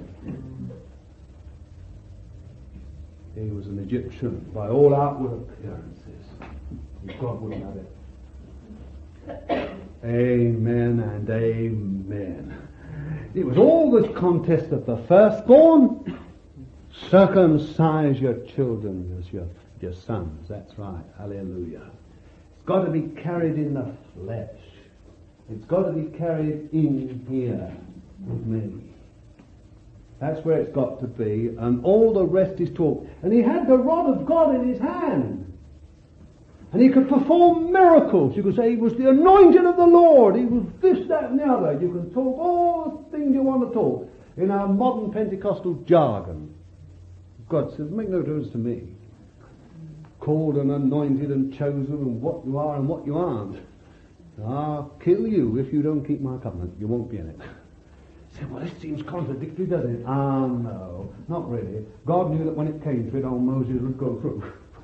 He was an Egyptian by all outward appearances. And God wouldn't have it. Amen and amen. It was all this contest of the firstborn. Circumcise your children as your sons. That's right. Hallelujah. It's got to be carried in the flesh. It's got to be carried in here with me. That's where it's got to be. And all the rest is talk. And he had the rod of God in his hand. And he could perform miracles. You could say he was the anointed of the Lord. He was this, that, and the other. You can talk all the things you want to talk in our modern Pentecostal jargon. God says, make no difference to me. Called and anointed and chosen and what you are and what you aren't. I'll kill you if you don't keep my covenant. You won't be in it. You say, well, this seems contradictory, doesn't it? No, not really. God knew that when it came to it, old Moses would go through.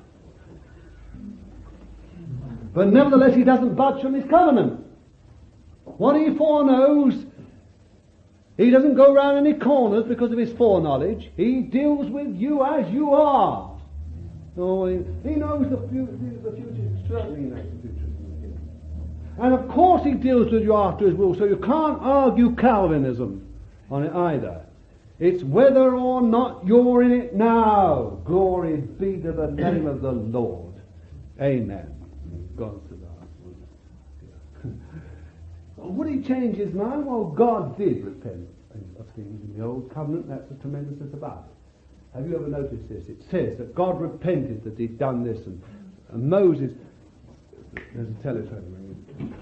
But nevertheless, he doesn't budge from his covenant. What he foreknows, he doesn't go round any corners because of his foreknowledge. He deals with you as you are. Oh, he knows the future. Certainly he knows the future. And of course he deals with you after his will, so you can't argue Calvinism on it either. It's whether or not you're in it now. Glory be to the name of the Lord. Amen. God to that. Would he change his mind? Well, God did repent of things in the old covenant. That's the tremendousness about it. Have you ever noticed this? It says that God repented that he'd done this, and Moses. There's a telephone ringing.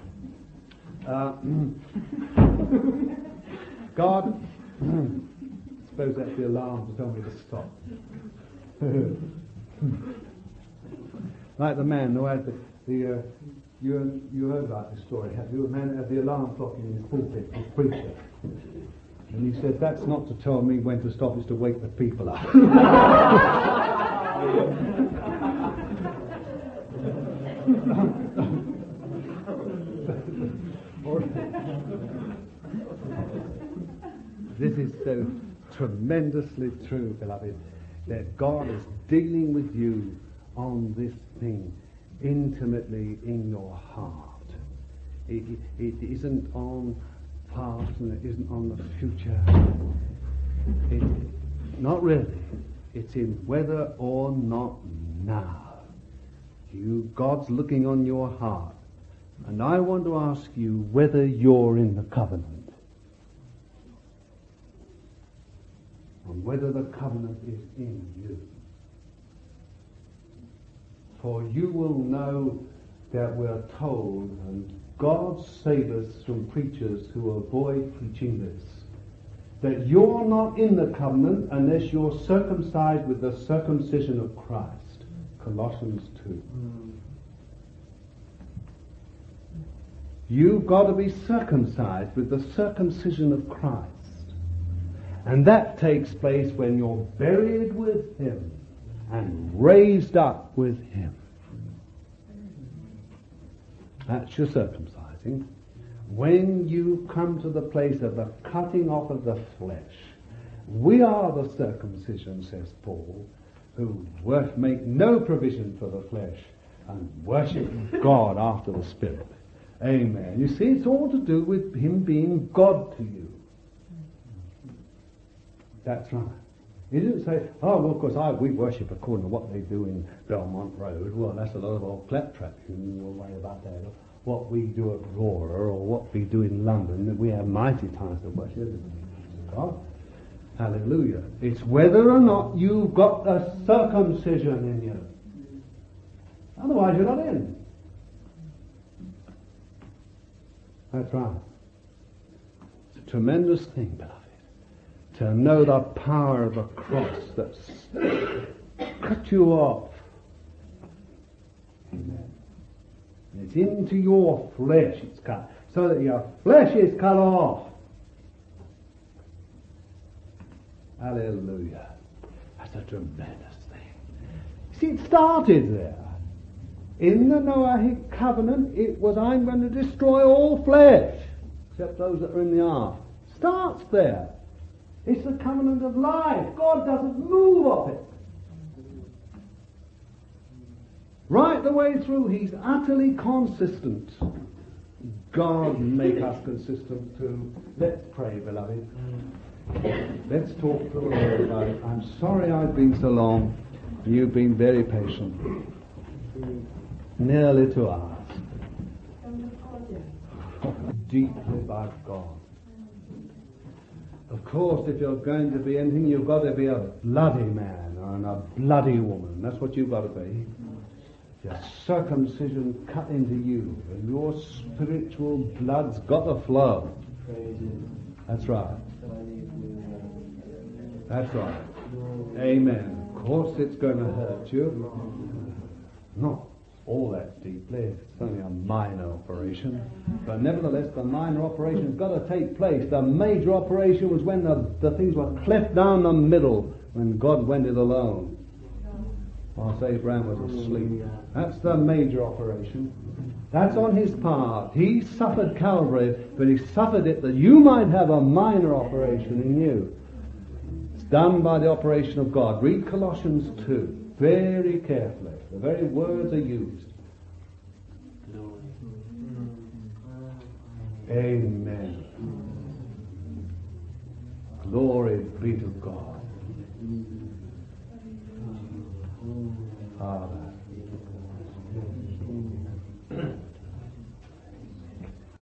God, I suppose that's the alarm to tell me to stop. Like the man who had you heard about this story, have you? A man had the alarm clock in his pulpit, his preacher. And he said, that's not to tell me when to stop, it's to wake the people up. This is so tremendously true, beloved, that God is dealing with you on this thing intimately in your heart. It isn't on past and it isn't on the future. Not really. It's in whether or not now. God's looking on your heart. And I want to ask you whether you're in the covenant. And whether the covenant is in you. For you will know that we're told, and God save us from preachers who avoid preaching this, that you're not in the covenant unless you're circumcised with the circumcision of Christ. Colossians 2. You've got to be circumcised with the circumcision of Christ. And that takes place when you're buried with him and raised up with him. That's your circumcising. When you come to the place of the cutting off of the flesh, we are the circumcision, says Paul, who make no provision for the flesh and worship God after the Spirit. Amen. You see, it's all to do with him being God to you. That's right. He didn't say, oh, well, of course, we worship according to what they do in Belmont Road. Well, that's a lot of old claptrap. You will worry about that. What we do at Roar or what we do in London, we have mighty times of worship. God. Hallelujah. It's whether or not you've got a circumcision in you. Otherwise, you're not in. That's right. It's a tremendous thing, beloved, to know the power of the cross that's cut you off. Amen. It's into your flesh it's cut, so that your flesh is cut off. Hallelujah. That's a tremendous thing. See, it started there. In the Noahic covenant, it was, I'm going to destroy all flesh, except those that are in the ark. Starts there. It's the covenant of life. God doesn't move off it. Right the way through, he's utterly consistent. God make us consistent too. Let's pray, beloved. Let's talk to the Lord about it. I'm sorry I've been so long. You've been very patient. Nearly 2 hours. Deeply by God. Of course, if you're going to be anything, you've got to be a bloody man or a bloody woman. That's what you've got to be. Your circumcision cut into you, and your spiritual blood's got to flow. That's right. That's right. Amen. Of course it's going to hurt you. Not all that deeply. It's only a minor operation. But nevertheless, the minor operation's got to take place. The major operation was when the things were cleft down the middle, when God went it alone, whilst Abraham was asleep. That's the major operation. That's on his part. He suffered Calvary, but he suffered it that you might have a minor operation in you. It's done by the operation of God. Read Colossians 2 very carefully. The very words are used. Amen. Glory be to God.